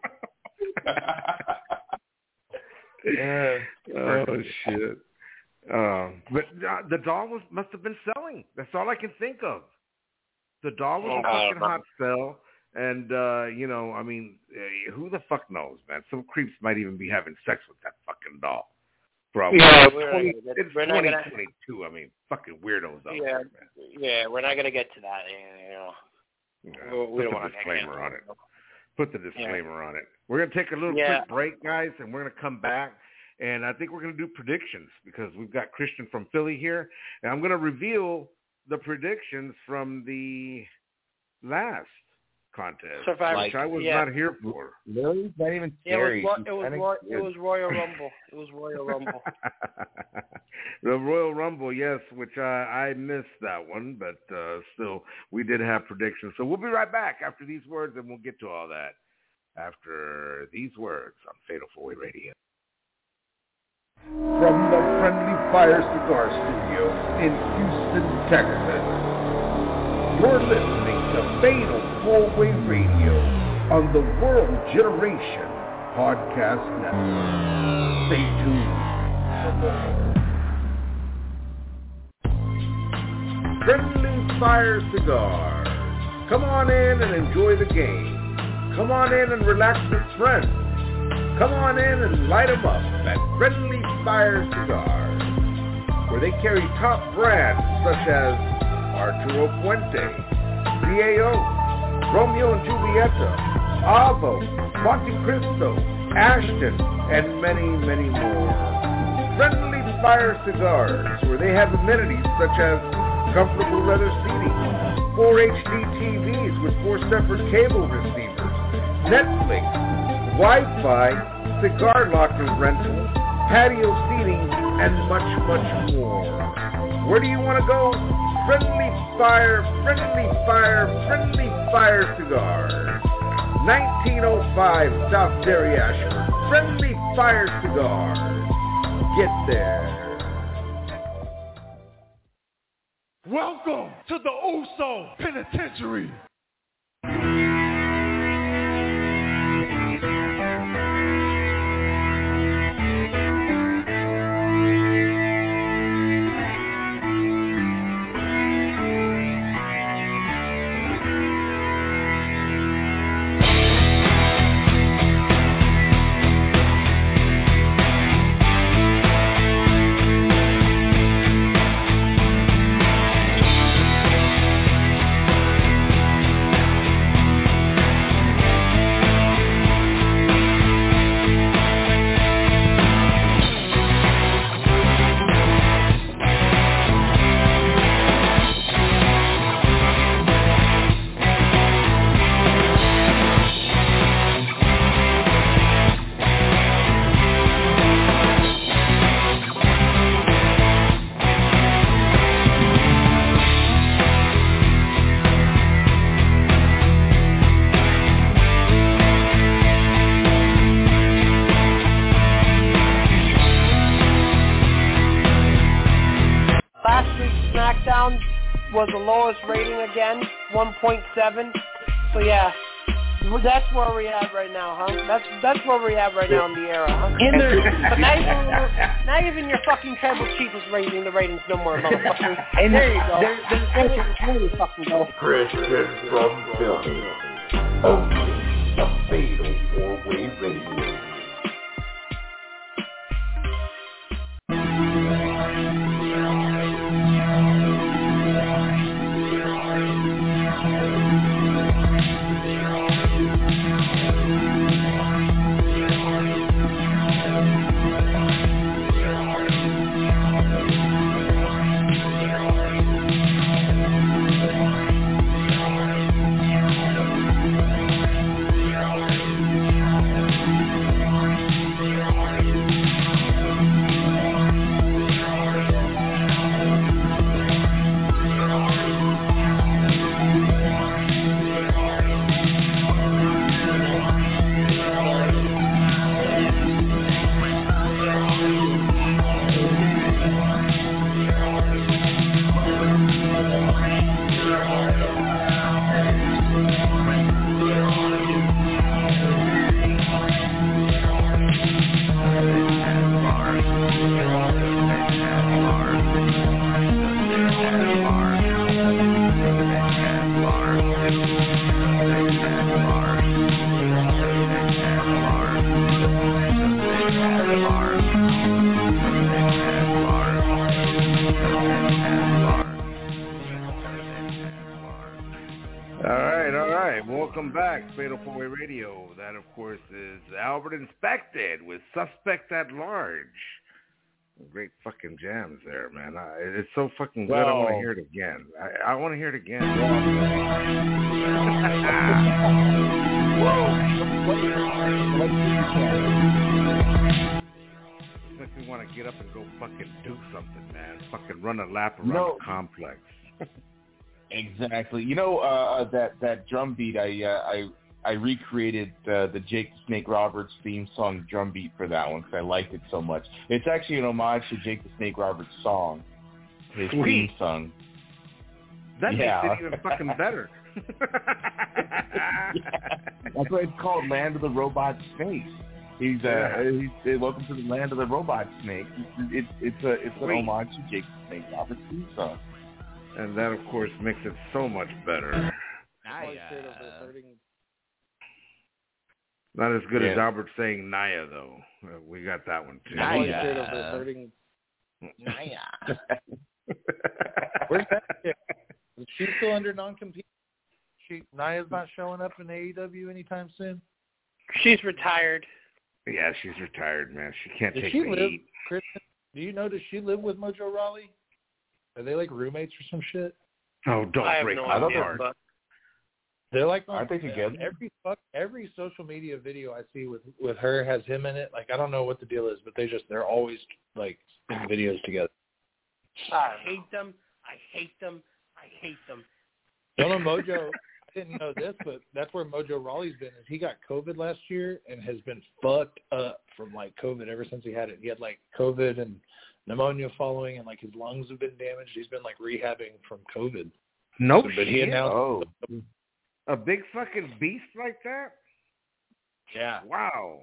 Yeah. Oh shit. Uh, but uh, the doll was must have been selling. That's all I can think of. The doll was a fucking hot sell, and uh, you know, I mean, uh, who the fuck knows, man? Some creeps might even be having sex with that fucking doll. Probably. Yeah, it's we're twenty, not gonna, it's we're not twenty gonna, twenty-two. I mean, fucking weirdos out yeah, there, man. yeah, we're not gonna get to that. You know, Yeah, we, we put don't the want to disclaimer on it. Put the disclaimer yeah. on it. We're gonna take a little yeah. quick break, guys, and we're gonna come back. And I think we're going to do predictions because we've got Christian from Philly here. And I'm going to reveal the predictions from the last contest, Survivor. which I was yeah. not here for. Really? Not even Yeah, scary. it was, it was, Roy, it was Royal Rumble. It was Royal Rumble. The Royal Rumble, yes, which I, I missed that one. But uh, still, we did have predictions. So we'll be right back after these words, and we'll get to all that after these words on Fatal four-Way Radio. From the Friendly Fire Cigar Studio in Houston, Texas, you're listening to Fatal four-Way Radio on the World Generation Podcast Network. Stay tuned for more. Friendly Fire Cigars. Come on in and enjoy the game. Come on in and relax with friends. Come on in and light them up at Friendly Fire Cigars, where they carry top brands such as Arturo Fuente, C A O, Romeo and Julieta, Avo, Monte Cristo, Ashton, and many, many more. Friendly Fire Cigars, where they have amenities such as comfortable leather seating, four H D T Vs with four separate cable receivers, Netflix, Wi-Fi, cigar locker rental, patio seating, and much, much more. Where do you want to go? Friendly Fire, Friendly Fire, Friendly Fire Cigars. nineteen oh five South Dairy Ashford. Friendly Fire Cigars. Get there. Welcome to the Uso Penitentiary. Was the lowest rating again, one point seven. So yeah, that's where we're at right now, huh? That's that's where we're at right now in the era, huh? In there, but not even, not even your fucking tribal chief is raising the ratings no more, motherfuckers. And there you go. There, there's there you fucking go. Christian from Philly, only a fatal four-way radio. Fatal Four-Way Radio. That, of course, is Albert Inspected with Suspect at Large. Great fucking jams there, man. I, it's so fucking good. Well, I want to hear it again. I, I want to hear it again. Makes me want to get up and go fucking do something, man. Fucking run a lap around no. the complex. Exactly. You know, uh, that that drum beat, I uh, I I recreated uh, the Jake the Snake Roberts theme song drum beat for that one because I liked it so much. It's actually an homage to Jake the Snake Roberts' song, his Sweet. theme song. That yeah. makes it even fucking better. Yeah. That's why it's called Land of the Robot Snake. He's uh, yeah. he's uh, welcome to the Land of the Robot Snake. It's it's, it's a it's an Sweet. homage to Jake the Snake Roberts' theme song. And that, of course, makes it so much better. Naya. Not as good yeah. as Albert saying Naya, though. Uh, we got that one, too. Naya. Naya. Where's that chick? Is she still under non-compete? She Naya's not showing up in A E W anytime soon? She's retired. Yeah, she's retired, man. She can't does take she the live, heat. Kristen, do you know, does she live with Mojo Rawley? Are they like roommates or some shit? Oh, don't I break have no my idea, heart. but They're like, aren't they together? Every every social media video I see with with her has him in it. Like, I don't know what the deal is, but they just they're always like in videos together. I hate them. I hate them. I hate them. You know, Mojo. I didn't know this, but that's where Mojo Rawley's been. Is he got COVID last year and has been fucked up from like COVID ever since he had it. He had like COVID and pneumonia following, and like his lungs have been damaged. He's been like rehabbing from COVID. No so, shit. But he announced. Oh. A big fucking beast like that? Yeah. Wow.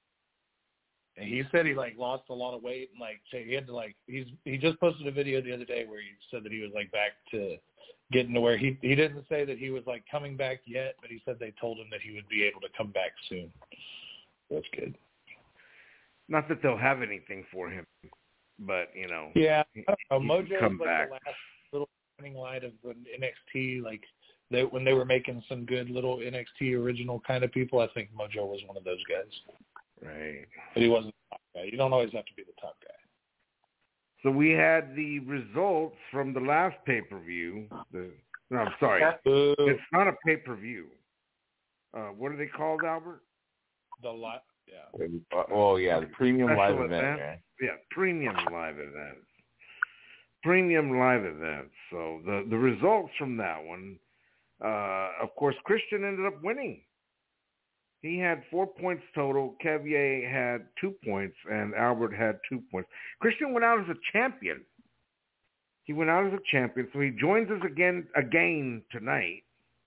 And he said he like lost a lot of weight and like he had to like he's he just posted a video the other day where he said that he was like back to getting to where he he didn't say that he was like coming back yet, but he said they told him that he would be able to come back soon. That's good. Not that they'll have anything for him, but you know. Yeah. I don't know. Mojo come was like back. the last little shining light of the N X T, like they when they were making some good little N X T original kind of people. I think Mojo was one of those guys. Right. But he wasn't the top guy. You don't always have to be the top guy. So we had the results from the last pay-per-view. The, no, I'm sorry. Ooh. It's not a pay-per-view. Uh, what are they called, Albert? The lot, yeah. Oh, yeah, the premium Special live event. event. Right? Yeah, premium live events. Premium live events. So the, the results from that one, uh, of course, Christian ended up winning. He had four points total. Kevier had two points, and Albert had two points. Christian went out as a champion. He went out as a champion, so he joins us again again tonight.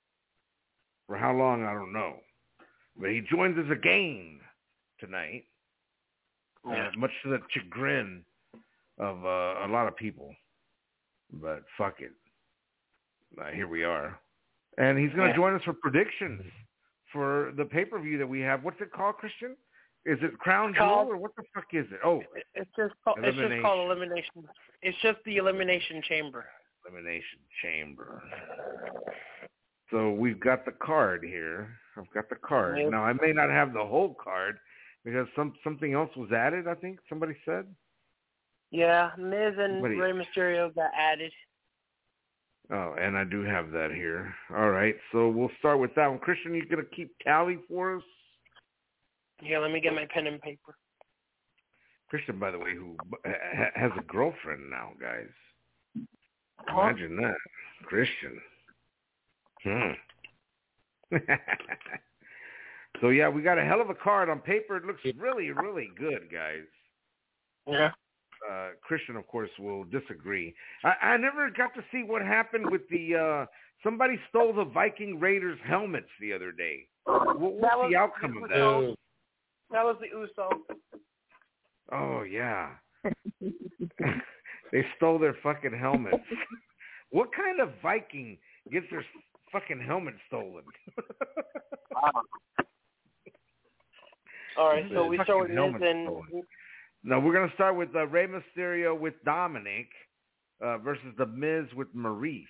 For how long, I don't know. But he joins us again tonight, uh, much to the chagrin of uh, a lot of people. But fuck it. Uh, here we are. And he's going to join us for predictions. For the pay-per-view that we have. What's it called, Christian? Is it Crown Jewel or what the fuck is it? Oh, it's just called, it's just called Elimination. It's just the Elimination Chamber. Elimination Chamber. So we've got the card here. I've got the card. Yep. Now, I may not have the whole card because some something else was added, I think somebody said. Yeah, Miz and What Rey Mysterio got added. Oh, and I do have that here. All right, so we'll start with that one. Christian, you going to keep tally for us? Yeah, let me get my pen and paper. Christian, by the way, who ha- has a girlfriend now, guys. Imagine that. Christian. Hmm. So, yeah, we got a hell of a card. On paper, it looks really, really good, guys. Yeah. Uh, Christian, of course, will disagree. I, I never got to see what happened with the uh, somebody stole the Viking Raiders helmets the other day. What was that the outcome the of that? That was the Uso. Oh, yeah. They stole their fucking helmets. What kind of Viking gets their fucking helmet stolen? All right, so we start with Miz and... No, we're going to start with uh, Rey Mysterio with Dominic uh, versus The Miz with Maurice.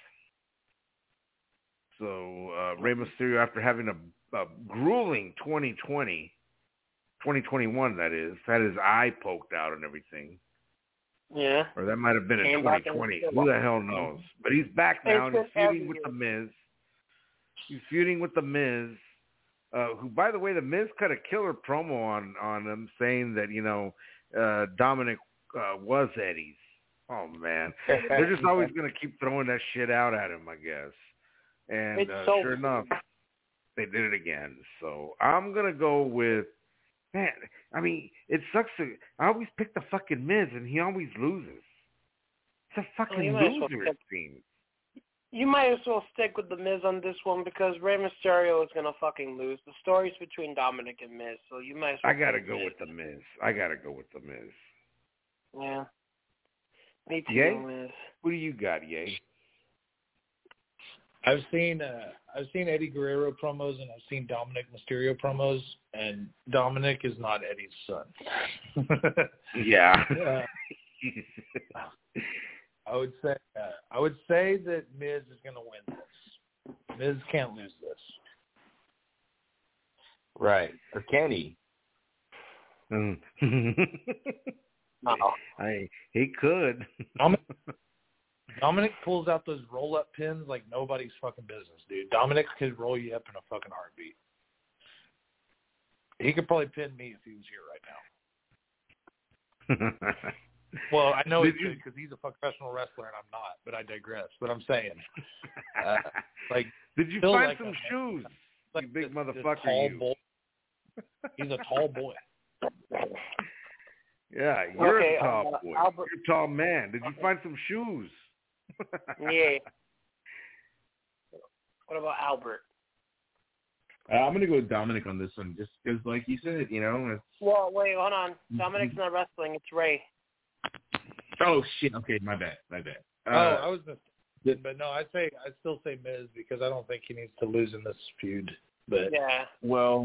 So uh, Rey Mysterio, after having a, a grueling twenty twenty, twenty twenty-one that is, had his eye poked out and everything. Yeah. Or that might have been in twenty twenty. Who the hell knows? But he's back now and he's feuding with The Miz. He's feuding with The Miz. Uh, who, by the way, The Miz cut a killer promo on, on him saying that, you know, uh, Dominic uh, was Eddie's. Oh, man. They're just always going to keep throwing that shit out at him, I guess. And uh, so sure enough, they did it again. So I'm going to go with, man, I mean, it sucks. To, I always pick the fucking Miz, and he always loses. It's a fucking well, loser, it seems. You might as well stick with The Miz on this one because Rey Mysterio is going to fucking lose. The story's between Dominic and Miz, so you might as well I got to go Miz. with The Miz. I got to go with The Miz. Yeah. Me too, Ye? Miz. What do you got, Ye? I've seen uh, I've seen Eddie Guerrero promos and I've seen Dominic Mysterio promos, and Dominic is not Eddie's son. Yeah. yeah. I would say uh, I would say that Miz is going to win this. Miz can't lose this. Right. Or can he? Mm. No. I he could. I'm, Dominic pulls out those roll-up pins like nobody's fucking business, dude. Dominic could roll you up in a fucking heartbeat. He could probably pin me if he was here right now. Well, I know Did he could because he's a professional wrestler and I'm not, but I digress. But I'm saying, uh, like, did you find like some a, shoes? Like you big this, motherfucker, this tall you. Boy. He's a tall boy. Yeah, you're okay, a tall uh, boy. Albert, you're a tall man. Did you find some shoes? Yeah. What about Albert? Uh, I'm gonna go with Dominic on this one, just because, like you said, you know. It's... Well, wait, hold on. Dominic's not wrestling. It's Ray. Oh shit! Okay, my bad, my bad. Uh, oh, I was mistaken, but no, I say I still say Miz because I don't think he needs to lose in this feud. But yeah. Well,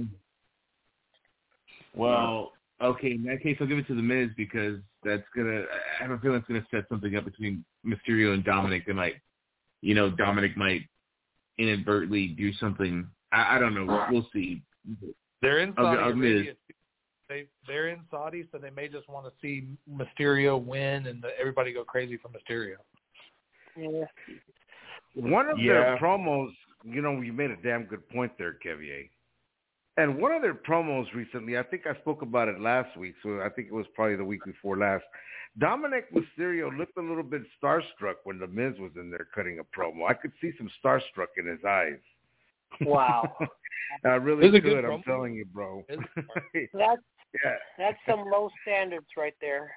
well, okay. In that case, I'll give it to the Miz because that's gonna. I have a feeling it's gonna set something up between Mysterio and Dominic, and like, you know, Dominic might inadvertently do something. I, I don't know. We'll see. They're in Saudi I'll, I'll Arabia. They they're in Saudi, so they may just want to see Mysterio win and the, everybody go crazy for Mysterio. Yeah. One of yeah. their promos, you know, you made a damn good point there, Kevier. And one of their promos recently, I think I spoke about it last week, so I think it was probably the week before last. Dominic Mysterio looked a little bit starstruck when The Miz was in there cutting a promo. I could see some starstruck in his eyes. Wow. I really could. good, I'm telling you, bro. That's, yeah. That's some low standards right there.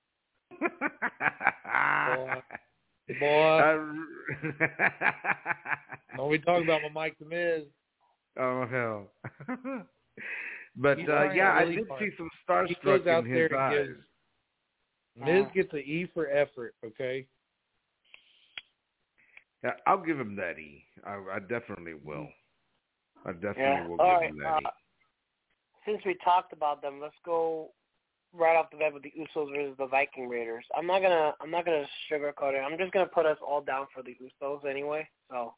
Boy. Boy. When we talk about my Mike The Miz. Oh, hell. But, uh, yeah, really I did fun. see some starstruck in his eyes. Gives, Miz gets an E for effort, okay? Yeah, I'll give him that E. I, I definitely will. I definitely yeah. will All give right. him that uh, E. Since we talked about them, let's go right off the bat with the Usos versus the Viking Raiders. I'm not gonna I'm not gonna sugarcoat it. I'm just gonna put us all down for the Usos anyway. So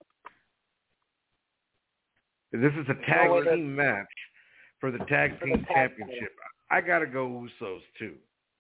this is a tag no team match for the tag for team the tag championship. team. I gotta go Usos too.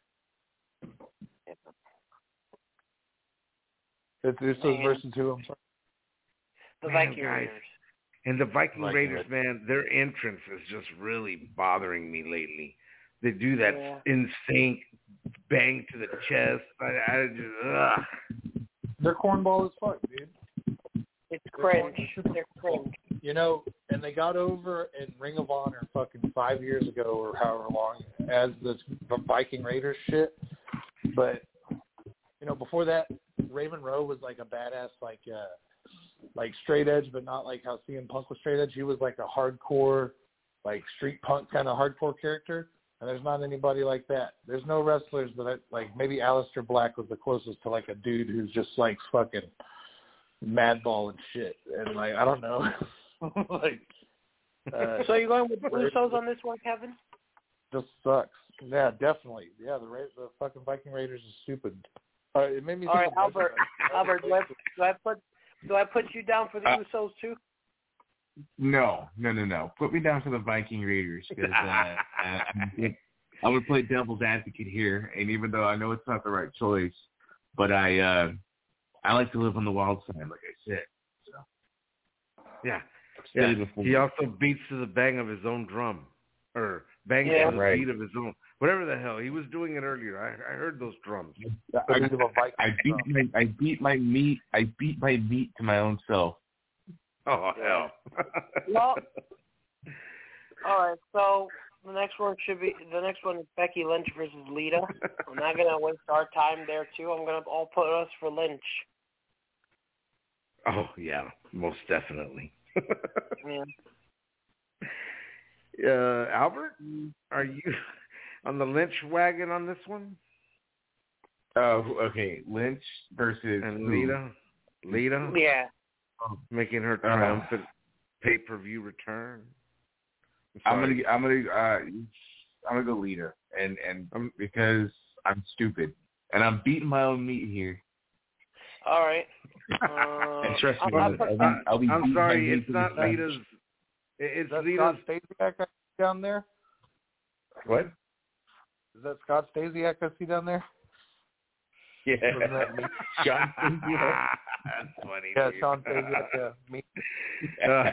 It's Usos Man. versus who? I'm sorry. The Man, Viking guys. Raiders. And the Viking, Viking Raiders, man, their entrance is just really bothering me lately. They do that Yeah. in sync, bang to the chest. I, I just, ugh. They're cornball as fuck, dude. It's cringe. They're cringe. You know, and they got over in Ring of Honor fucking five years ago or however long as this Viking Raiders shit. But, you know, before that, Raven Rowe was like a badass, like, uh, like straight edge, but not like how C M Punk was straight edge. He was like a hardcore, like street punk kind of hardcore character. And there's not anybody like that. There's no wrestlers that I, like maybe Aleister Black was the closest to like a dude who's just like fucking madball and shit. And like I don't know, like. Uh, so you're going with the Usos on this one, Kevin? Just sucks. Yeah, definitely. Yeah, the Ra- the fucking Viking Raiders is stupid. Uh, it made me. All think right, of Albert. Albert, do I, do I put do I put you down for the Uh, Usos too? No, no, no, no. Put me down for the Viking Raiders because uh, I, I would play devil's advocate here, and even though I know it's not the right choice, but I uh, I like to live on the wild side, like I said. So Yeah, yeah. yeah. He also beats to the bang of his own drum, or bangs Yeah. to the Right. beat of his own. Whatever the hell he was doing it earlier. I, I heard those drums. I, I beat my I beat my meat I beat my meat to my own self. Oh hell. Well, all right. So the next one should be the next one is Becky Lynch versus Lita. I'm not gonna waste our time there too. I'm gonna all put us for Lynch. Oh yeah, most definitely. Yeah. Uh, Albert, are you on the Lynch wagon on this one? Oh, okay. Lynch versus And who? Lita, Lita, Yeah. making her triumphant pay-per-view return. I'm gonna I'm gonna uh, I'm gonna go Lita, and and um, because I'm stupid and I'm beating my own meat here. All right. Uh, and trust me, I'll, I'll, I'll put, I'll be, I'll be I'm sorry, my it's not meat Lita's. It's Is that Lita's. Scott Stasiak I see down there? What? Is that Scott Stasiak I see down there? Yeah. Sean Phasio. That's funny. Yeah, dude. Sean Phasio. Yeah, me. Uh,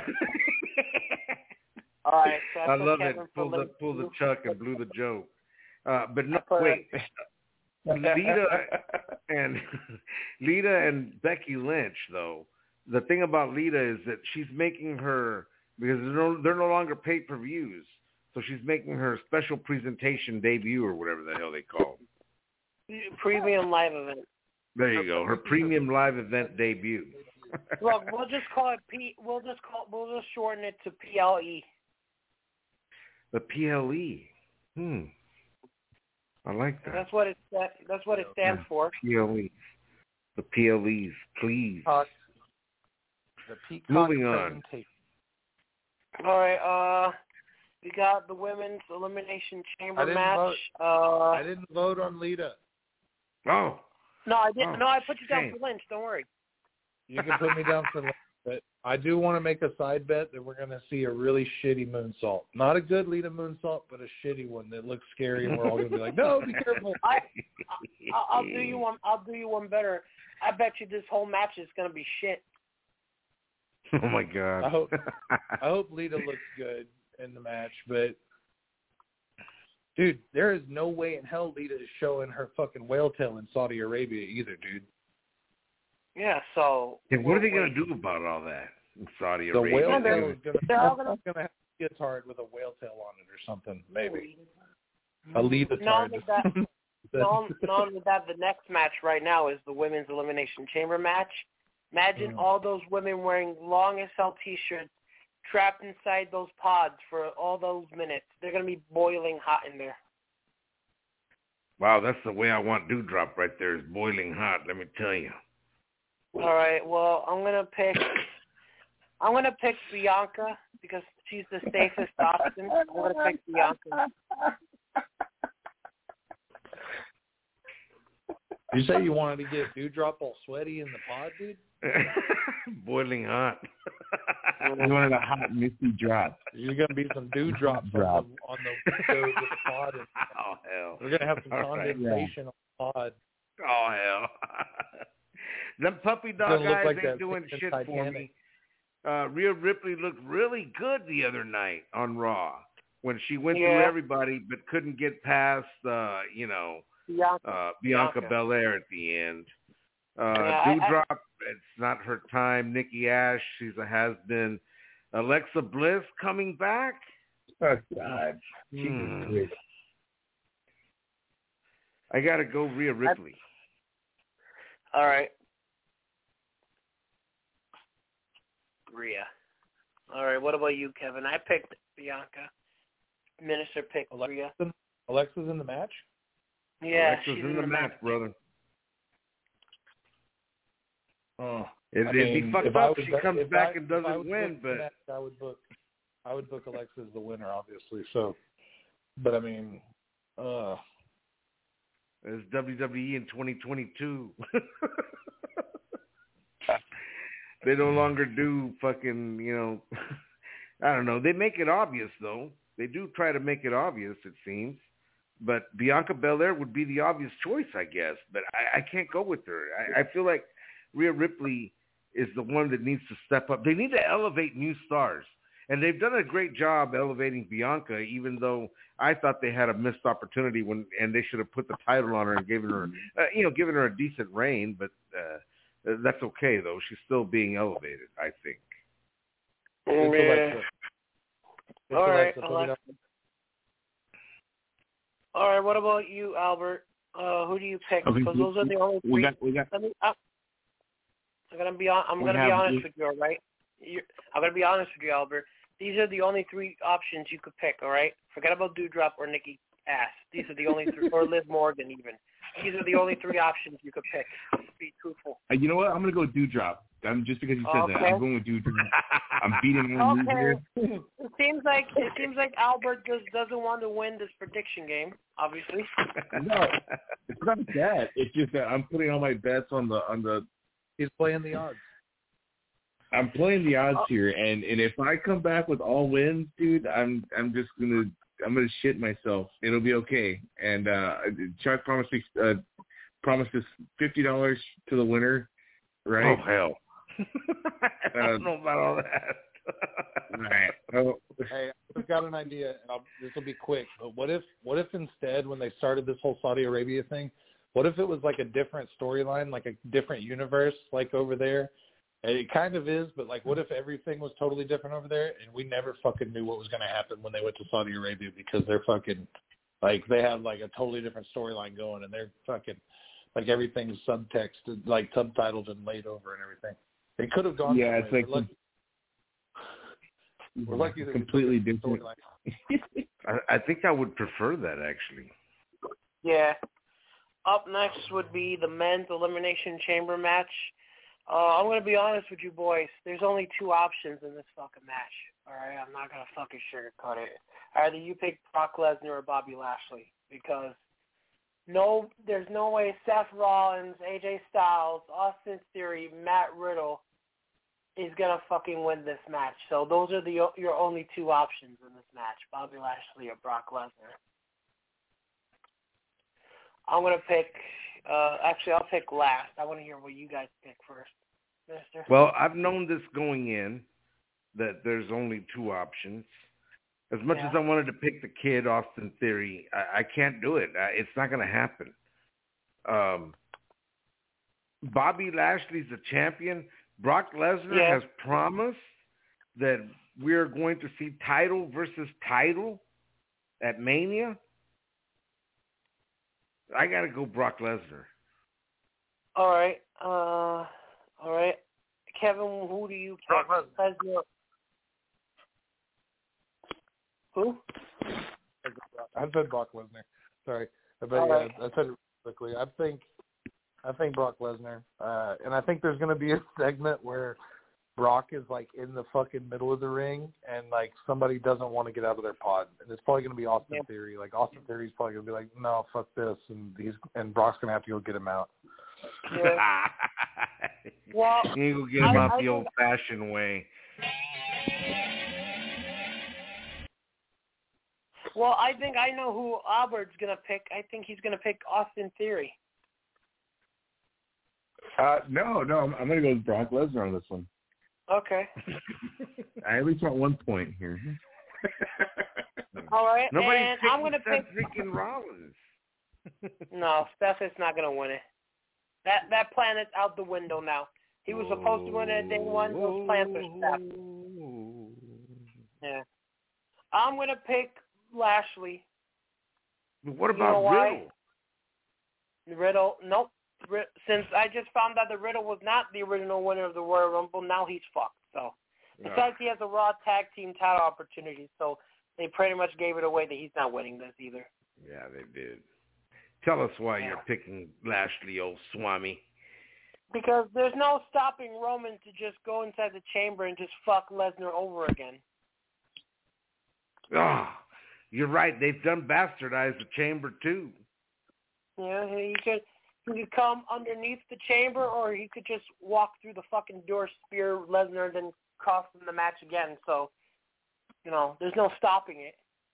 All right, so I, I put love Kevin it. Pull the Lin- pull the chuck and blew the joke. Uh, but no, put- wait. Lita and Lita and Becky Lynch, though. The thing about Lita is that she's making her, because they're no, they're no longer pay per views, so she's making her special presentation debut or whatever the hell they call it. Premium live event. There you go. Her premium live event debut. Look, we'll just call it P. We'll just call. We'll just shorten it to P L E. The P L E. Hmm. I like that. That's what it. That's what it stands for. P L E. The P L Es, please. Uh, the Peacock Moving on. presentation. All right. Uh, we got the women's elimination chamber I didn't match. vote. Uh, I didn't vote on Lita. Oh. no, I didn't. Oh, no, I put you down shame. for Lynch. Don't worry. You can put me down for Lita, but I do want to make a side bet that we're going to see a really shitty moonsault. Not a good Lita moonsault, but a shitty one that looks scary, and we're all going to be like, "No, be careful." I, I, I'll do you one. I'll do you one better. I bet you this whole match is gonna be shit. Oh my God. I hope I hope Lita looks good in the match, but dude, there is no way in hell Lita is showing her fucking whale tail in Saudi Arabia either, dude. Yeah. So. Yeah, what are they going to do about all that in Saudi The Arabia? whale Yeah, tail is gonna, they're all gonna- gonna have a guitar with a whale tail on it or something, maybe. A Lita Not tard. only that, not, not only that, the next match right now is the women's elimination chamber match. Imagine Mm. all those women wearing long S L T-shirts, trapped inside those pods for all those minutes. They're gonna be boiling hot in there. Wow, that's the way I want Dewdrop right there, is boiling hot, let me tell you. All right. Well, I'm gonna pick. I'm gonna pick Bianca because she's the safest option. I'm gonna pick Bianca. You say you wanted to get Dewdrop all sweaty in the pod, dude? Boiling hot. You wanted a hot, misty drop. You're gonna be some dewdrops on the Drop. on the windows of the pod. And Oh, hell. we're gonna have some All right. condensation on the pod. Oh, hell. Them puppy dog Gonna look guys like ain't that doing picture shit in for Titanic. me. Uh, Rhea Ripley looked really good the other night on Raw when she went Yeah. through everybody but couldn't get past, uh, you know, Bianca. uh, Bianca Bianca. Belair at the end. Uh, Yeah, I- Dewdrop, it's not her time. Nikki Ash, she's a has-been. Alexa Bliss coming back? Oh, God. Hmm. Jesus. I got to go Rhea Ripley. All right. Rhea. All right. What about you, Kevin? I picked Bianca. Minister picked Rhea. Alexa, Alexa's in the match? Yeah, Alexa's she's in the match, brother. Oh. It, I it'd mean, be fucked if I up was she that- comes if back I- and if I doesn't was win, booking but that, I would book I would book Alexa as the winner, obviously. So, but I mean, uh, it's W W E in twenty twenty-two. They no longer do fucking, you know, I don't know. They make it obvious, though. They do try to make it obvious, it seems. But Bianca Belair would be the obvious choice, I guess. But I, I can't go with her. I, I feel like Rhea Ripley is the one that needs to step up. They need to elevate new stars. And they've done a great job elevating Bianca, even though I thought they had a missed opportunity when, and they should have put the title on her and given her, uh, you know, given her a decent reign. But uh, that's okay, though. She's still being elevated, I think. it's Yeah. Alexa. It's All right, Alexa. Put me Alexa. down. All right. What about you, Albert? Uh, who do you pick? Okay, Because we- those are the only three. We got, we got, Let me, I'm, I'm gonna be on. I'm We gonna be have- honest we- with you, all right? You're, I'm gonna be honest with you, Albert. These are the only three options you could pick, all right? Forget about Dewdrop or Nikki Ass. These are the only three, or Liv Morgan even. These are the only three options you could pick. Be truthful. uh, you know what? I'm going to go Dewdrop. I'm just because you said that. Okay. I'm going with Dewdrop. I'm beating him Okay. here. It seems like it seems like Albert just doesn't want to win this prediction game. Obviously. No, it's not that. It's just that I'm putting all my bets on the on the. He's playing the odds. I'm playing the odds here, and, and if I come back with all wins, dude, I'm I'm just gonna I'm gonna shit myself. It'll be okay. And uh, Chuck promised me uh, promised us fifty dollars to the winner, right? Oh hell! I don't uh, know about all that. Right. Oh. Hey, I've got an idea, and I'll, this will be quick. But what if, what if instead, when they started this whole Saudi Arabia thing, what if it was like a different storyline, like a different universe, like over there? And it kind of is, but like, what if everything was totally different over there, and we never fucking knew what was going to happen when they went to Saudi Arabia because they're fucking, like, they have like a totally different storyline going, and they're fucking, like, everything's subtext, like subtitled and laid over and everything. They could have gone. Yeah, it's like. We're lucky, we're lucky that completely different. I, I think I would prefer that, actually. Yeah. Up next would be the men's elimination chamber match. Uh, I'm going to be honest with you boys. There's only two options in this fucking match. All right? I'm not going to fucking sugarcoat it. Either you pick Brock Lesnar or Bobby Lashley, because no, there's no way Seth Rollins, A J Styles, Austin Theory, Matt Riddle is going to fucking win this match. So those are the your only two options in this match, Bobby Lashley or Brock Lesnar. I'm going to pick, uh, actually, I'll pick last. I want to hear what you guys pick first, Mister. Well, I've known this going in, that there's only two options. As much yeah. as I wanted to pick the kid, Austin Theory, I, I can't do it. I, it's not going to happen. Um, Bobby Lashley's a champion. Brock Lesnar yeah. has promised that we're going to see title versus title at Mania. I got to go Brock Lesnar. All right. Uh, all right. Kevin, who do you pick? Brock Lesnar. Who? I said Brock Lesnar. Sorry. But yeah, right. I said it quickly. I think I think Brock Lesnar. Uh, and I think there's going to be a segment where Brock is like in the fucking middle of the ring and like somebody doesn't want to get out of their pod. And it's probably going to be Austin yeah. Theory. Like Austin Theory's probably going to be like, no, fuck this. And he's and Brock's going to have to go get him out. Yeah. well, you go get him I, out I, the I, old-fashioned way. Well, I think I know who Albert's going to pick. I think he's going to pick Austin Theory. Uh, no, no, I'm, I'm going to go with Brock Lesnar on this one. Okay. I at least want one point here. All right, Nobody's and I'm going to pick freaking Rollins. No, Steph is not going to win it. That that planet's out the window now. He was supposed to win it day one. Those plans are snapped. Yeah. I'm going to pick Lashley. What about you know Riddle? Riddle, nope. Since I just found out that Riddle was not the original winner of the Royal Rumble, now he's fucked. So, besides, he has a Raw Tag Team title opportunity, so they pretty much gave it away that he's not winning this either. Yeah, they did. Tell us why yeah. you're picking Lashley, old Swami. Because there's no stopping Roman to just go inside the chamber and just fuck Lesnar over again. Oh, you're right. They've done bastardized the chamber, too. Yeah, he could... He could come underneath the chamber, or he could just walk through the fucking door, spear Lesnar, and then cost him the match again. So, you know, there's no stopping it.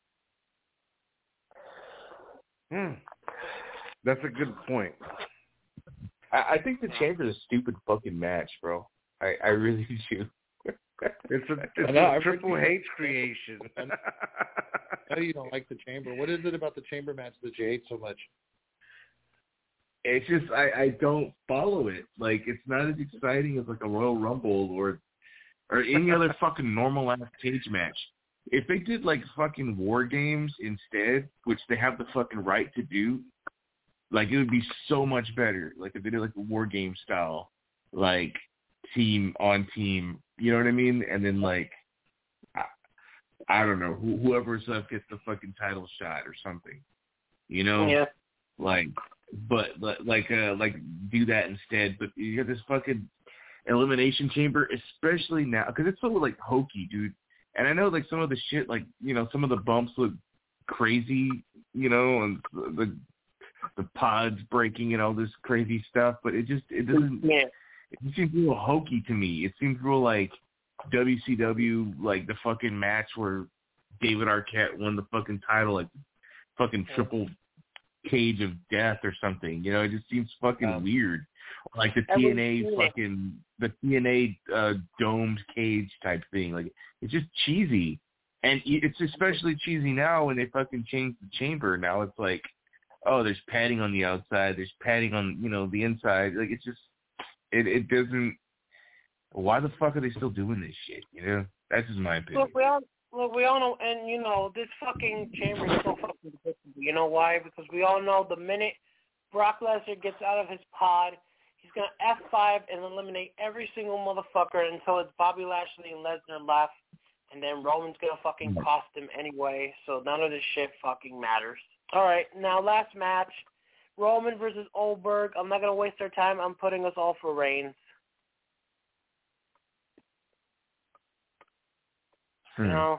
Hmm. That's a good point. I, I think the chamber is a stupid fucking match, bro. I, I really do. It's a, it's know, a Triple H creation. I know you don't like the chamber. What is it about the chamber match that you hate so much? It's just I, I don't follow it. Like it's not as exciting as like a Royal Rumble or or any other fucking normal ass cage match. If they did like fucking War Games instead, which they have the fucking right to do, like it would be so much better. Like if they did like a War Game style, like team on team, you know what I mean? And then like I, I don't know, wh- whoever's up gets the fucking title shot or something. You know? Yeah. Like But like, uh, like do that instead. But you got this fucking elimination chamber, especially now, because it's so like hokey, dude. And I know like some of the shit, like you know, some of the bumps look crazy, you know, and the the pods breaking and all this crazy stuff. But it just it doesn't. Yeah. It just seems real hokey to me. It seems real like W C W, like the fucking match where David Arquette won the fucking title, like fucking triple cage of death or something. You know, it just seems fucking um, weird. Like the T N A fucking the T N A uh, domed cage type thing. Like it's just cheesy, and it's especially cheesy now when they fucking changed the chamber. Now it's like, oh, there's padding on the outside, there's padding on you know the inside. Like it's just it it doesn't. Why the fuck are they still doing this shit? You know, that's just my opinion. Look, we all look, we all know, and you know this fucking chamber is so fucking different. You know why? Because we all know the minute Brock Lesnar gets out of his pod, he's going to F five and eliminate every single motherfucker until it's Bobby Lashley and Lesnar left, and then Roman's going to fucking cost him anyway, so none of this shit fucking matters. All right, now last match, Roman versus Goldberg. I'm not going to waste our time. I'm putting us all for Reigns. Hmm. You know?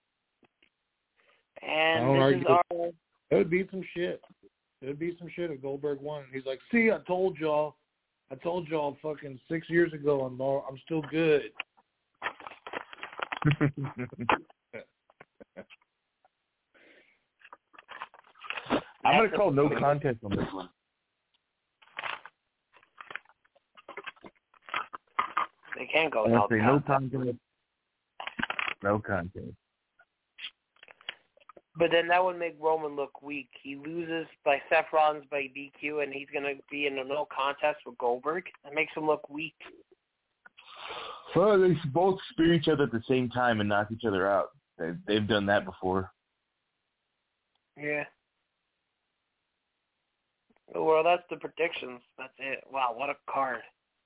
And I don't this argue. is our... It would be some shit. It would be some shit if Goldberg won. He's like, see, I told y'all. I told y'all fucking six years ago I'm, I'm still good. I'm going to call no contest on this one. They can't go no contest. No contest. No contest. But then that would make Roman look weak. He loses by Seth Rollins by D Q, and he's going to be in a no contest with Goldberg. That makes him look weak. Well, they both spear each other at the same time and knock each other out. They, they've done that before. Yeah. Well, that's the predictions. That's it. Wow, what a card.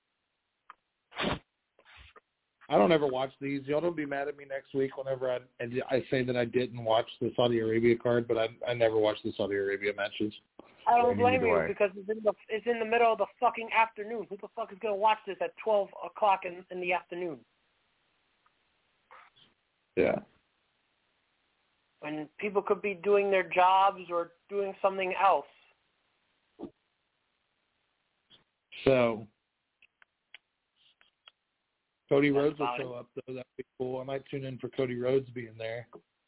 I don't ever watch these. Y'all don't be mad at me next week whenever I I say that I didn't watch the Saudi Arabia card, but I I never watched the Saudi Arabia matches. I don't blame you because it's in the it's in the middle of the fucking afternoon. Who the fuck is gonna watch this at twelve o'clock in, in the afternoon? Yeah. When people could be doing their jobs or doing something else. So Cody That's Rhodes will show up, though. That'd be cool. I might tune in for Cody Rhodes being there.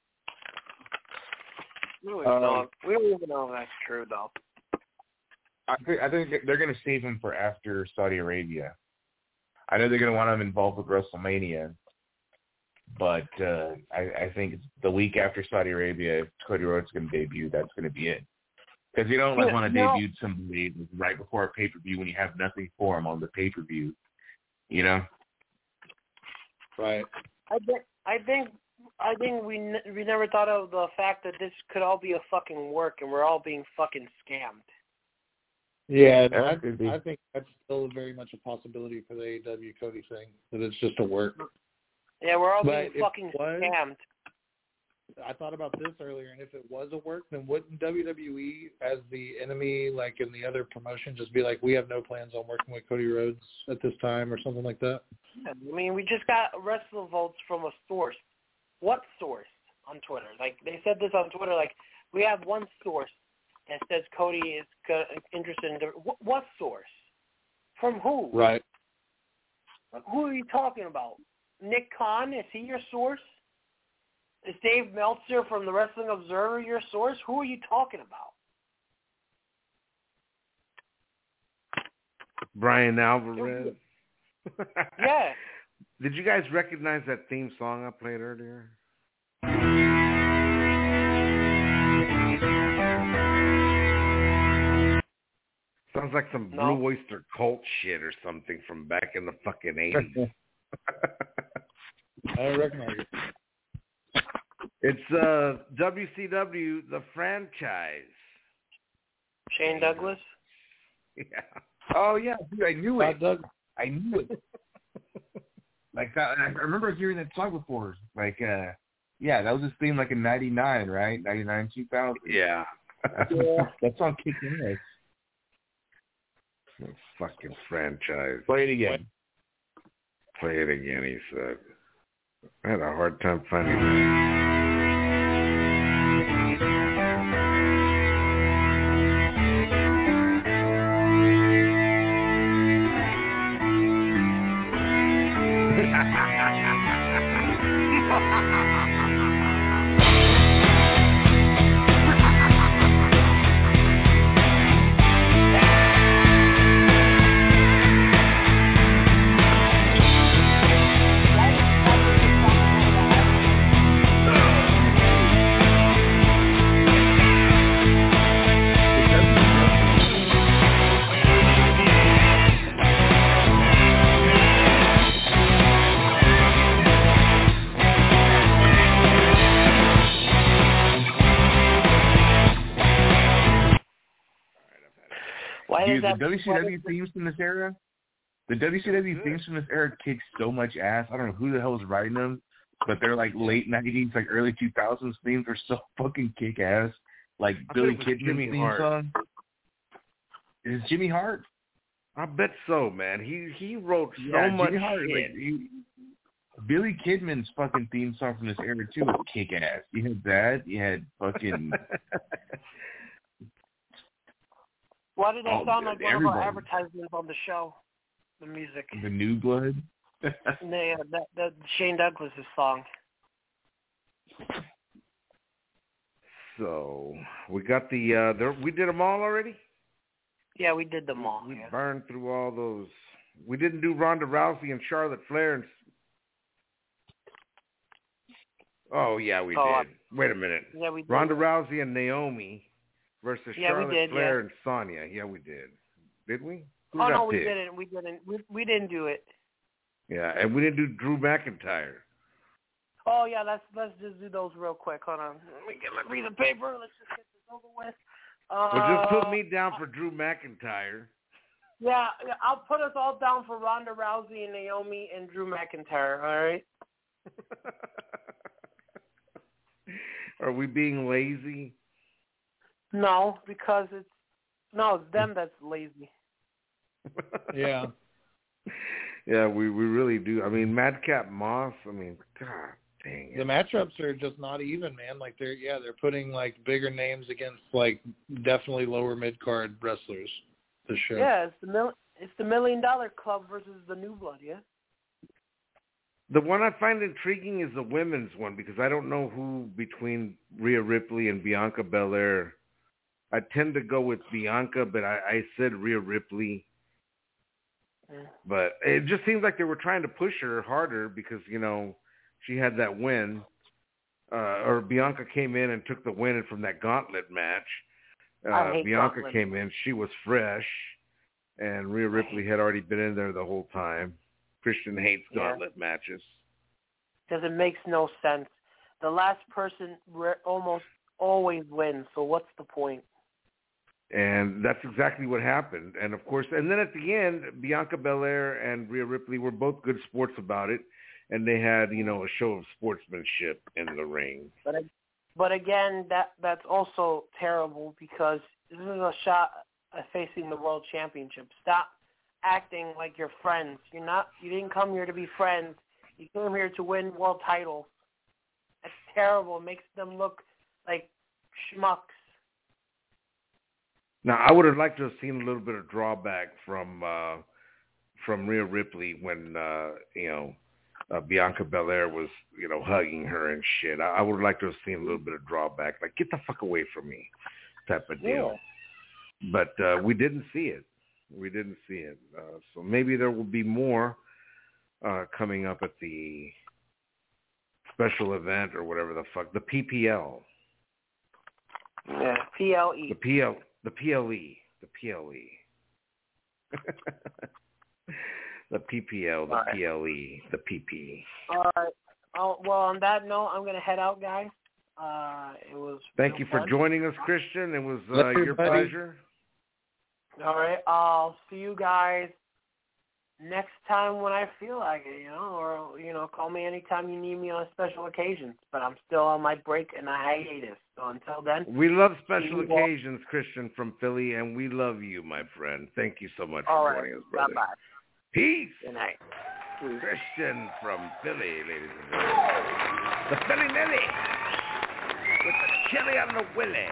We don't even, uh, know, we don't even know if that's true, though. I think, I think they're going to save him for after Saudi Arabia. I know they're going to want him involved with WrestleMania, but uh, I, I think it's the week after Saudi Arabia, if Cody Rhodes is going to debut, that's going to be it. Because you don't like, want to no. debut somebody right before a pay-per-view when you have nothing for him on the pay-per-view, you know? Right. I think I think I think we n- we never thought of the fact that this could all be a fucking work and we're all being fucking scammed. Yeah, I, I think that's still very much a possibility for the A E W Cody thing, that it's just a work. Yeah, we're all but being fucking was, scammed. I thought about this earlier, and if it was a work, then wouldn't W W E, as the enemy, like in the other promotion, just be like, we have no plans on working with Cody Rhodes at this time or something like that? Yeah, I mean, we just got wrestler votes from a source. What source on Twitter? Like, they said this on Twitter, like, we have one source that says Cody is interested in the, what source? From who? Right. Who are you talking about? Nick Khan? Is he your source? Is Dave Meltzer from the Wrestling Observer your source? Who are you talking about? Brian Alvarez. Yeah. Did you guys recognize that theme song I played earlier? Sounds like some no. Blue Oyster Cult shit or something from back in the fucking eighties. I don't recognize it. It's uh, W C W, the franchise. Shane Douglas? Yeah. Oh, yeah. Dude, I knew it. Doug. I knew it. Like, that, I remember hearing that song before. Like, uh, yeah, that was his theme like in ninety-nine, right? ninety-nine, two thousand. Yeah. yeah. That song kicked in there. The fucking franchise. Play it again. Play it again, he said. I had a hard time finding that. Dude, the W C W themes from this era, the W C W themes from this era kick so much ass. I don't know who the hell is writing them, but they're like late nineties, like early two thousands themes are so fucking kick ass. Like I Billy Kidman's theme Hart. song. Is Jimmy Hart? I bet so, man. He he wrote so yeah, much Jimmy Hart, shit. Like, he, Billy Kidman's fucking theme song from this era too was kick ass. You had that. You had fucking. Why did they oh, sound like everybody. one of our advertisements on the show? The music. The New Blood. yeah, that, that Shane Douglas' song. So we got the. Uh, there, we did them all already. Yeah, we did them all. We yeah. burned through all those. We didn't do Ronda Rousey and Charlotte Flair. And... Oh yeah, we oh, did. Wait a minute. Yeah, we did. Ronda Rousey and Naomi versus yeah, Charlotte we did, Flair yeah. and Sonya. Yeah, we did. Did we? Who oh did no, I we pick? didn't. We didn't. We we didn't do it. Yeah, and we didn't do Drew McIntyre. Oh yeah, let's let's just do those real quick. Hold on. Let me get my piece of paper. Let's just get this over with. Uh, well, just put me down for Drew McIntyre. Yeah, I'll put us all down for Ronda Rousey and Naomi and Drew McIntyre. All right. Are we being lazy? No, because it's no, it's them that's lazy. Yeah. Yeah, we, we really do. I mean, Madcap Moss. I mean, God dang it. The matchups are just not even, man. Like they're yeah, they're putting like bigger names against like definitely lower mid card wrestlers. This show. Yeah, it's the mil- it's the Million Dollar Club versus the New Blood. Yeah. The one I find intriguing is the women's one because I don't know who between Rhea Ripley and Bianca Belair. I tend to go with Bianca, but I, I said Rhea Ripley. Mm. But it just seems like they were trying to push her harder because, you know, she had that win. Uh, or Bianca came in and took the win from that gauntlet match. Uh, I hate Bianca gauntlet. came in. She was fresh. And Rhea Ripley had already been in there the whole time. Christian hates gauntlet yeah. matches. Because it makes no sense. The last person re- almost always wins, so what's the point? And that's exactly what happened. And, of course, and then at the end, Bianca Belair and Rhea Ripley were both good sports about it, and they had, you know, a show of sportsmanship in the ring. But but again, that that's also terrible because this is a shot at facing the world championship. Stop acting like you're friends. You're not. You didn't come here to be friends. You came here to win world titles. That's terrible. It makes them look like schmucks. Now, I would have liked to have seen a little bit of drawback from uh, from Rhea Ripley when uh, you know uh, Bianca Belair was you know hugging her and shit. I, I would have liked to have seen a little bit of drawback, like get the fuck away from me, type of deal. Yeah. But uh, we didn't see it. We didn't see it. Uh, so maybe there will be more uh, coming up at the special event or whatever the fuck, the P P L. Yeah, P L E. The P L. The P L E, the P L E, the P P L, the right. P L E, the P P. All right. Oh, well, on that note, I'm going to head out, guys. Uh, it was. Thank you fun. for joining us, Christian. It was uh, your pleasure. All right. I'll see you guys next time when I feel like it, you know, or, you know, call me anytime you need me on special occasions. But I'm still on my break and a hiatus. So until then. We love special occasions, Christian from Philly, and we love you, my friend. Thank you so much All for right. joining us, brother. Bye-bye. Peace. Good night. Christian from Philly, ladies and gentlemen. The Philly Nelly with the chili on the willy.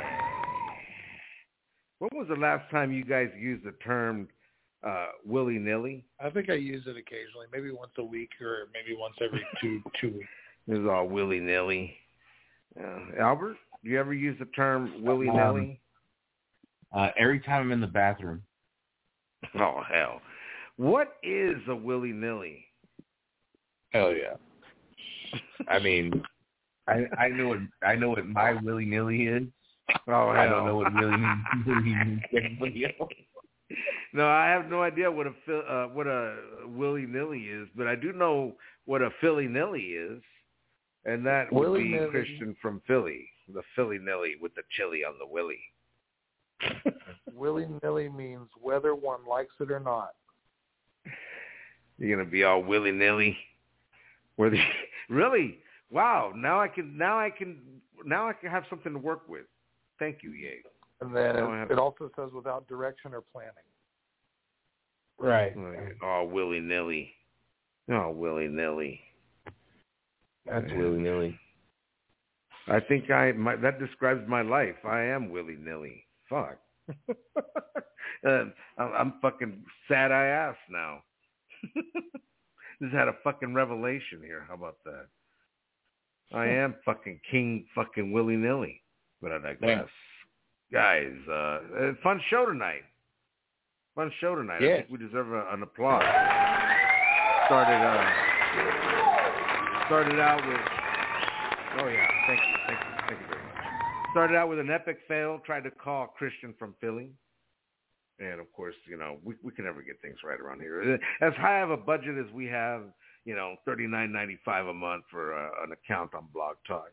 When was the last time you guys used the term uh, willy-nilly? I think I use it occasionally, maybe once a week or maybe once every two two weeks. It was all willy-nilly. Uh, Albert, do you ever use the term willy-nilly? Um, uh, every time I'm in the bathroom. Oh, hell. What is a willy-nilly? Hell yeah. I mean, I I know what I know what my willy-nilly is. Oh, hell. I don't know what willy-nilly means to everybody else. No, I have no idea what a uh, what a willy-nilly is, but I do know what a Philly-nilly is, and that would be Christian from Philly, the Philly-nilly with the chili on the willy. Willy-nilly means whether one likes it or not. You're gonna be all willy-nilly. Where the, really? Wow. Now I can. Now I can. Now I can have something to work with. Thank you, Ye. And then it, it also says without direction or planning. Right. All willy-nilly. Oh, willy-nilly. That's willy-nilly. I think I my, that describes my life. I am willy-nilly. Fuck. uh, I'm, I'm fucking sad-eye ass now. Just had a fucking revelation here. How about that? I am fucking king fucking willy-nilly. But I digress. Guys, uh, fun show tonight. Fun show tonight. Yes. I think we deserve a, an applause. Started, uh, started out with, oh yeah, thank you, thank you, thank you very much. Started out with an epic fail, tried to call Christian from Philly. And of course, you know, we we can never get things right around here. As high of a budget as we have, you know, thirty-nine ninety-five a month for uh, an account on Blog Talk.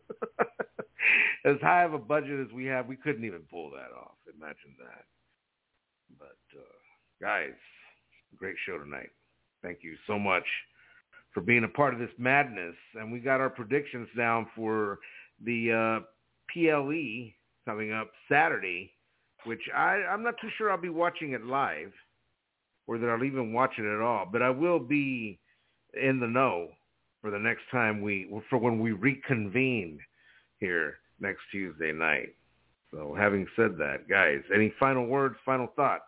As high of a budget as we have, we couldn't even pull that off. Imagine that. But, uh, guys, great show tonight. Thank you so much for being a part of this madness. And we got our predictions down for the uh, P L E coming up Saturday, which I, I'm not too sure I'll be watching it live or that I'll even watch it at all. But I will be in the know for the next time we, for when we reconvene here next Tuesday night. So having said that, guys, any final words, final thoughts?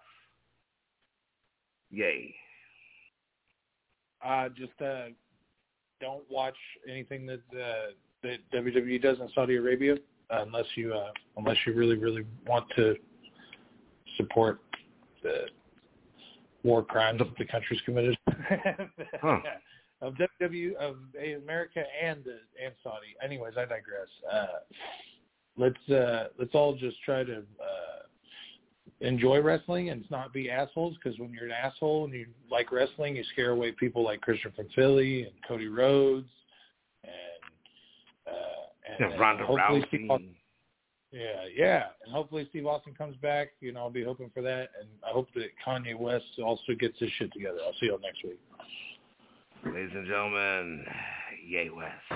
Yay. Uh, just uh, don't watch anything that uh, that W W E does in Saudi Arabia uh, unless you uh, unless you really really want to support the war crimes that the country's committed. Huh. Of W W E, of America and uh, and Saudi. Anyways, I digress. Uh, let's uh, let's all just try to uh, enjoy wrestling and not be assholes. Because when you're an asshole and you like wrestling, you scare away people like Christian from Philly and Cody Rhodes and uh, and, yeah, Ronda Rousey. Austin, yeah, yeah, and hopefully Steve Austin comes back. You know, I'll be hoping for that, and I hope that Kanye West also gets his shit together. I'll see y'all next week. Ladies and gentlemen, Ye West.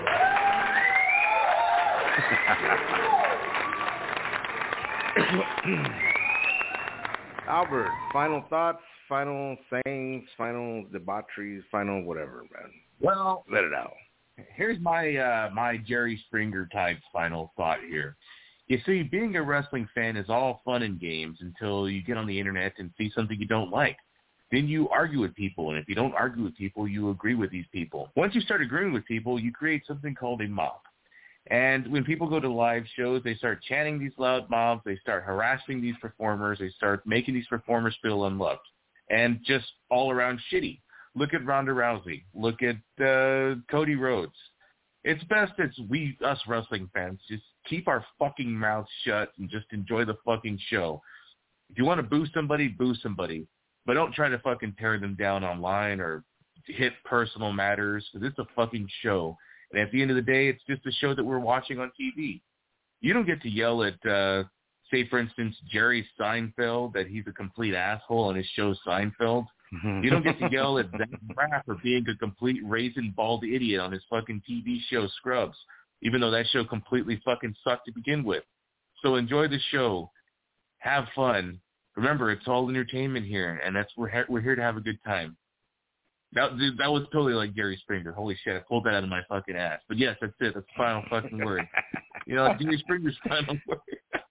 Albert, final thoughts, final sayings, final debaucheries, final whatever, man. Well, let it out. Here's my uh, my Jerry Springer type final thought here. You see, being a wrestling fan is all fun and games until you get on the internet and see something you don't like. Then you argue with people, and if you don't argue with people, you agree with these people. Once you start agreeing with people, you create something called a mob. And when people go to live shows, they start chanting these loud mobs, they start harassing these performers, they start making these performers feel unloved, and just all around shitty. Look at Ronda Rousey. Look at uh, Cody Rhodes. It's best as we, us wrestling fans, just keep our fucking mouths shut and just enjoy the fucking show. If you want to boo somebody, boo somebody. But don't try to fucking tear them down online or hit personal matters, because it's a fucking show. And at the end of the day, it's just a show that we're watching on T V. You don't get to yell at, uh, say, for instance, Jerry Seinfeld that he's a complete asshole on his show Seinfeld. You don't get to yell at Zach Braff for being a complete raisin bald idiot on his fucking T V show Scrubs, even though that show completely fucking sucked to begin with. So enjoy the show. Have fun. Remember, it's all entertainment here, and that's we're we're here to have a good time. That dude, that was totally like Jerry Springer. Holy shit, I pulled that out of my fucking ass. But yes, that's it. That's the final fucking word. You know, Jerry Springer's final word.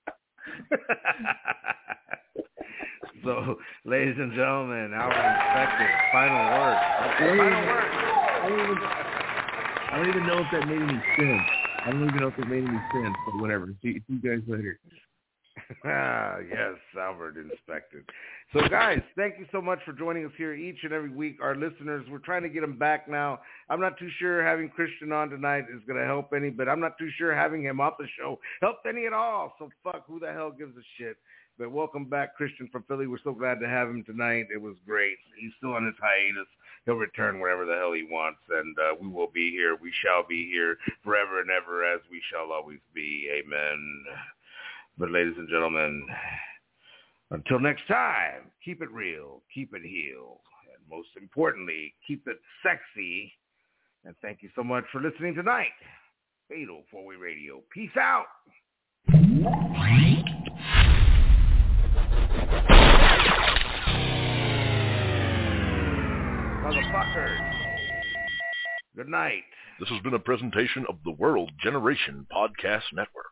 So, ladies and gentlemen, Albert Inspector, final word. Final word. I don't even, I don't even know if that made any sense. I don't even know if it made any sense, but whatever. See, see you guys later. Ah, yes, Albert Inspector. So, guys, thank you so much for joining us here each and every week. Our listeners, we're trying to get them back now. I'm not too sure having Christian on tonight is going to help any, but I'm not too sure having him off the show helped any at all. So, fuck, who the hell gives a shit? But welcome back, Christian from Philly. We're so glad to have him tonight. It was great. He's still on his hiatus. He'll return wherever the hell he wants, and uh, we will be here. We shall be here forever and ever, as we shall always be. Amen. But ladies and gentlemen, Until next time, keep it real, keep it healed, and most importantly, keep it sexy. And thank you so much for listening tonight. Fatal four-Way Radio. Peace out. Motherfuckers. Good night. This has been a presentation of the World Generation Podcast Network.